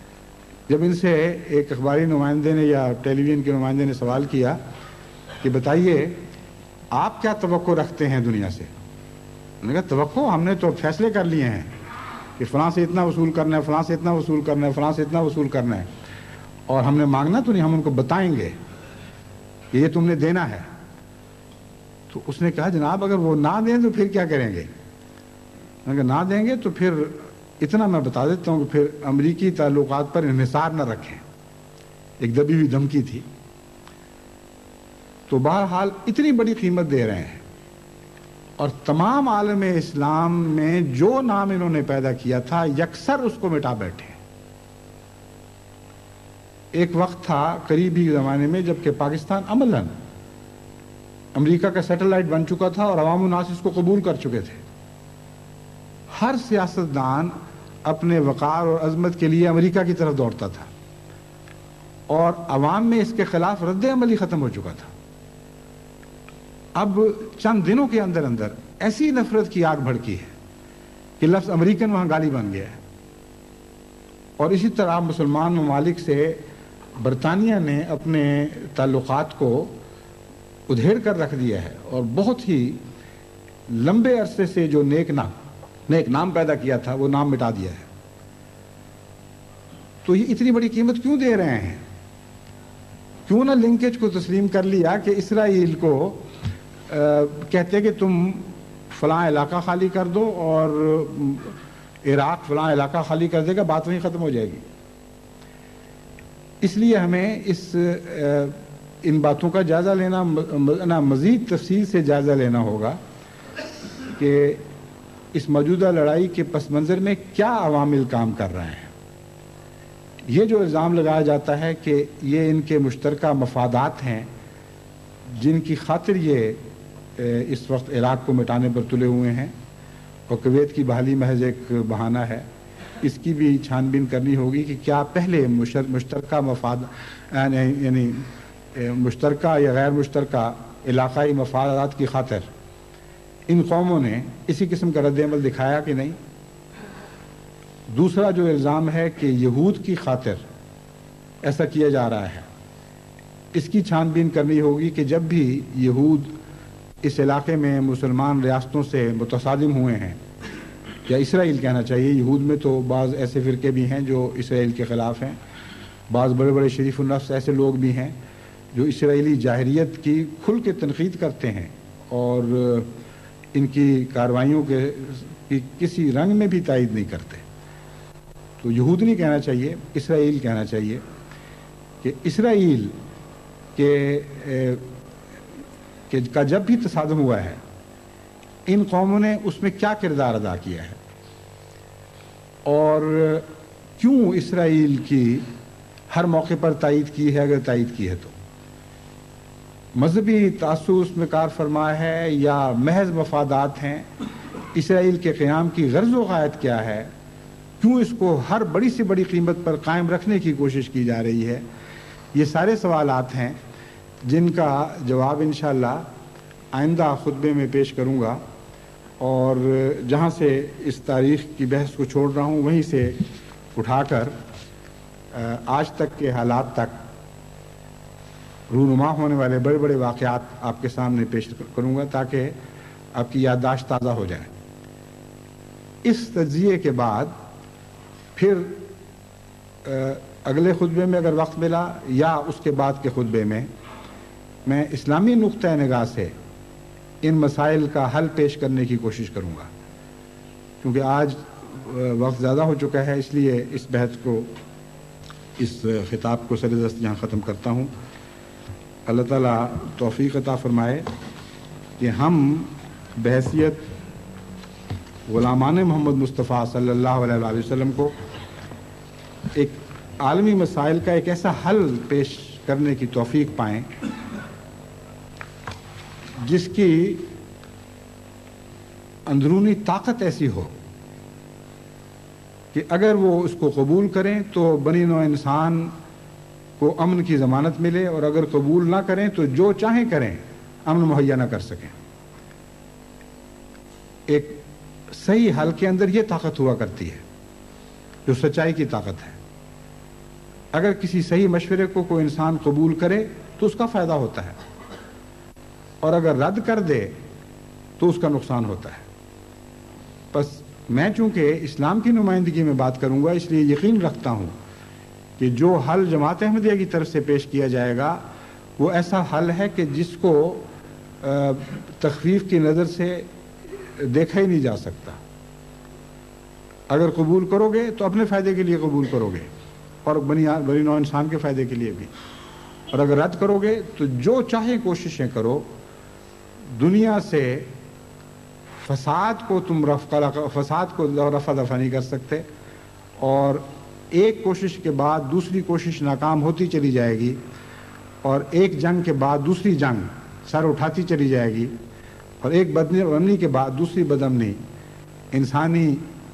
جب ان سے ایک اخباری نمائندے نے یا ٹیلی ویژن کے نمائندے نے سوال کیا کہ بتائیے آپ کیا توقع رکھتے ہیں دنیا سے، انہوں نے کہا توقع ہم نے تو فیصلے کر لیے ہیں کہ فلاں سے اتنا وصول کرنا ہے، فلاں سے اتنا وصول کرنا ہے، فلاں سے اتنا وصول کرنا ہے، اور ہم نے مانگنا تو نہیں، ہم ان کو بتائیں گے کہ یہ تم نے دینا ہے۔ تو اس نے کہا جناب اگر وہ نہ دیں تو پھر کیا کریں گے؟ اگر نہ دیں گے تو پھر اتنا میں بتا دیتا ہوں کہ پھر امریکی تعلقات پر انحصار نہ رکھیں، ایک دبی ہوئی دھمکی تھی۔ تو بہرحال اتنی بڑی قیمت دے رہے ہیں، اور تمام عالم اسلام میں جو نام انہوں نے پیدا کیا تھا یکسر اس کو مٹا بیٹھے۔ ایک وقت تھا قریبی زمانے میں جب کہ پاکستان عملاً امریکہ کا سیٹلائٹ بن چکا تھا اور عوام الناس اس کو قبول کر چکے تھے۔ ہر سیاستدان اپنے وقار اور عظمت کے لیے امریکہ کی طرف دوڑتا تھا، اور عوام میں اس کے خلاف رد عمل ہی ختم ہو چکا تھا۔ اب چند دنوں کے اندر اندر ایسی نفرت کی آگ بھڑکی ہے کہ لفظ امریکن وہاں گالی بن گیا ہے۔ اور اسی طرح مسلمان ممالک سے برطانیہ نے اپنے تعلقات کو ادھیڑ کر رکھ دیا ہے، اور بہت ہی لمبے عرصے سے جو نیک نام نیک نام پیدا کیا تھا وہ نام مٹا دیا ہے۔ تو یہ اتنی بڑی قیمت کیوں دے رہے ہیں؟ کیوں نہ لنکیج کو تسلیم کر لیا کہ اسرائیل کو کہتے کہ تم فلاں علاقہ خالی کر دو اور عراق فلاں علاقہ خالی کر دے گا، بات وہیں ختم ہو جائے گی۔ اس لیے ہمیں اس ان باتوں کا جائزہ لینا، مزید تفصیل سے جائزہ لینا ہوگا کہ اس موجودہ لڑائی کے پس منظر میں کیا عوامل کام کر رہے ہیں۔ یہ جو الزام لگایا جاتا ہے کہ یہ ان کے مشترکہ مفادات ہیں جن کی خاطر یہ اس وقت عراق کو مٹانے پر تلے ہوئے ہیں، اور کویت کی بحالی محض ایک بہانہ ہے، اس کی بھی چھان بین کرنی ہوگی کہ کیا پہلے مشترکہ مفاد یعنی مشترکہ یا غیر مشترکہ علاقائی مفادات کی خاطر ان قوموں نے اسی قسم کا رد عمل دکھایا کہ نہیں۔ دوسرا جو الزام ہے کہ یہود کی خاطر ایسا کیا جا رہا ہے، اس کی چھان بین کرنی ہوگی کہ جب بھی یہود اس علاقے میں مسلمان ریاستوں سے متصادم ہوئے ہیں، یا اسرائیل کہنا چاہیے، یہود میں تو بعض ایسے فرقے بھی ہیں جو اسرائیل کے خلاف ہیں، بعض بڑے بڑے شریف النفس ایسے لوگ بھی ہیں جو اسرائیلی جاہریت کی کھل کے تنقید کرتے ہیں اور ان کی کارروائیوں کے کی کسی رنگ میں بھی تائید نہیں کرتے۔ تو یہود نہیں کہنا چاہیے، اسرائیل کہنا چاہیے کہ اسرائیل کے کا جب بھی تصادم ہوا ہے ان قوموں نے اس میں کیا کردار ادا کیا ہے، اور کیوں اسرائیل کی ہر موقع پر تائید کی ہے، اگر تائید کی ہے تو مذہبی تعصب اس میں کار فرما ہے یا محض مفادات ہیں، اسرائیل کے قیام کی غرض و غایت کیا ہے، کیوں اس کو ہر بڑی سے بڑی قیمت پر قائم رکھنے کی کوشش کی جا رہی ہے۔ یہ سارے سوالات ہیں جن کا جواب انشاءاللہ آئندہ خطبے میں پیش کروں گا، اور جہاں سے اس تاریخ کی بحث کو چھوڑ رہا ہوں وہیں سے اٹھا کر آج تک کے حالات تک رونما ہونے والے بڑے بڑے واقعات آپ کے سامنے پیش کروں گا تاکہ آپ کی یادداشت تازہ ہو جائے۔ اس تجزیے کے بعد پھر اگلے خطبے میں اگر وقت ملا یا اس کے بعد کے خطبے میں میں اسلامی نقطہ نگاہ سے ان مسائل کا حل پیش کرنے کی کوشش کروں گا، کیونکہ آج وقت زیادہ ہو چکا ہے، اس لیے اس بحث کو اس خطاب کو سر دست یہاں ختم کرتا ہوں۔ اللہ تعالیٰ توفیق عطا فرمائے کہ ہم بحیثیت غلامان محمد مصطفیٰ صلی اللہ علیہ وآلہ وسلم کو ایک عالمی مسائل کا ایک ایسا حل پیش کرنے کی توفیق پائیں جس کی اندرونی طاقت ایسی ہو کہ اگر وہ اس کو قبول کریں تو بنی نوع انسان کو امن کی ضمانت ملے، اور اگر قبول نہ کریں تو جو چاہیں کریں امن مہیا نہ کر سکیں۔ ایک صحیح حل کے اندر یہ طاقت ہوا کرتی ہے جو سچائی کی طاقت ہے، اگر کسی صحیح مشورے کو کوئی انسان قبول کرے تو اس کا فائدہ ہوتا ہے، اور اگر رد کر دے تو اس کا نقصان ہوتا ہے۔ بس میں چونکہ اسلام کی نمائندگی میں بات کروں گا، اس لیے یقین رکھتا ہوں کہ جو حل جماعت احمدیہ کی طرف سے پیش کیا جائے گا وہ ایسا حل ہے کہ جس کو تخفیف کی نظر سے دیکھا ہی نہیں جا سکتا۔ اگر قبول کرو گے تو اپنے فائدے کے لیے قبول کرو گے اور بنی بنی نوع انسان کے فائدے کے لیے بھی، اور اگر رد کرو گے تو جو چاہے کوششیں کرو، دنیا سے فساد کو تم رفع فساد کو رفع دفع نہیں کر سکتے، اور ایک کوشش کے بعد دوسری کوشش ناکام ہوتی چلی جائے گی، اور ایک جنگ کے بعد دوسری جنگ سر اٹھاتی چلی جائے گی، اور ایک بدامنی کے بعد دوسری بدامنی انسانی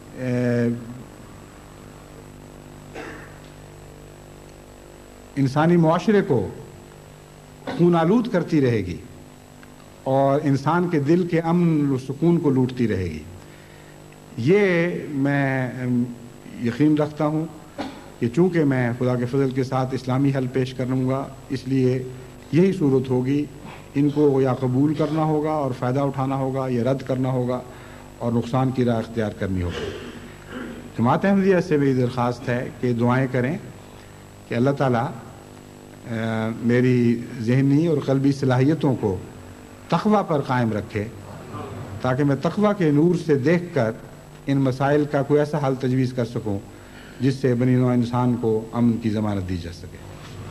انسانی معاشرے کو خون آلود کرتی رہے گی اور انسان کے دل کے امن و سکون کو لوٹتی رہے گی۔ یہ میں یقین رکھتا ہوں کہ چونکہ میں خدا کے فضل کے ساتھ اسلامی حل پیش کروں گا، اس لیے یہی صورت ہوگی، ان کو یا قبول کرنا ہوگا اور فائدہ اٹھانا ہوگا، یا رد کرنا ہوگا اور نقصان کی راہ اختیار کرنی ہوگی۔ جماعت احمدیہ سے میری درخواست ہے کہ دعائیں کریں کہ اللہ تعالیٰ میری ذہنی اور قلبی صلاحیتوں کو تقویٰ پر قائم رکھے، تاکہ میں تقویٰ کے نور سے دیکھ کر ان مسائل کا کوئی ایسا حل تجویز کر سکوں جس سے بنی نوع انسان کو امن کی ضمانت دی جا سکے۔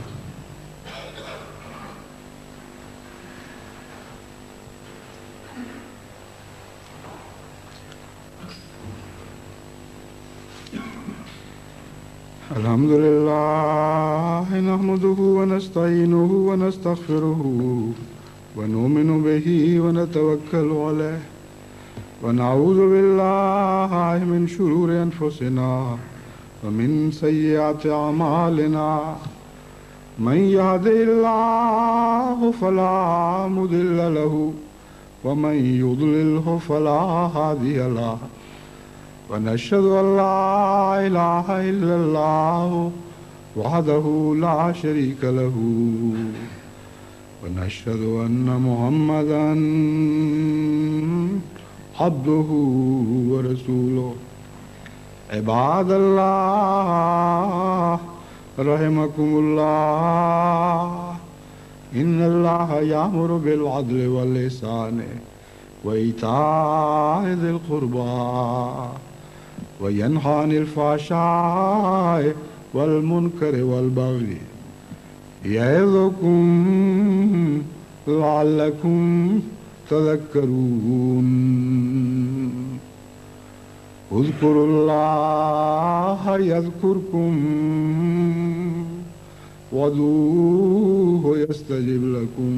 الحمد للہ نحمده ونستعینه ونستغفره ونؤمن به ونتوکل علیہ ونعوذ باللہ من شرور انفسنا ومن سیئات اعمالنا من يهده اللہ فلا مضل له ومن يضلله فلا هادی له ونشهد أن لا إله إلا الله وحده لا شريك له ونشهد أن محمدا عبده ورسوله عباد الله رحمكم الله إن الله يأمر بالعدل والإحسان وإيتاء ذي القربى وينهى عن الفحشاء والمنكر والبغي يعظكم لعلكم تذكرون اذكروا الله يذكركم وادعوه يستجب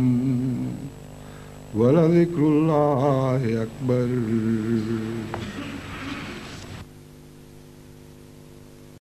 لكم ولذكر الله أكبر۔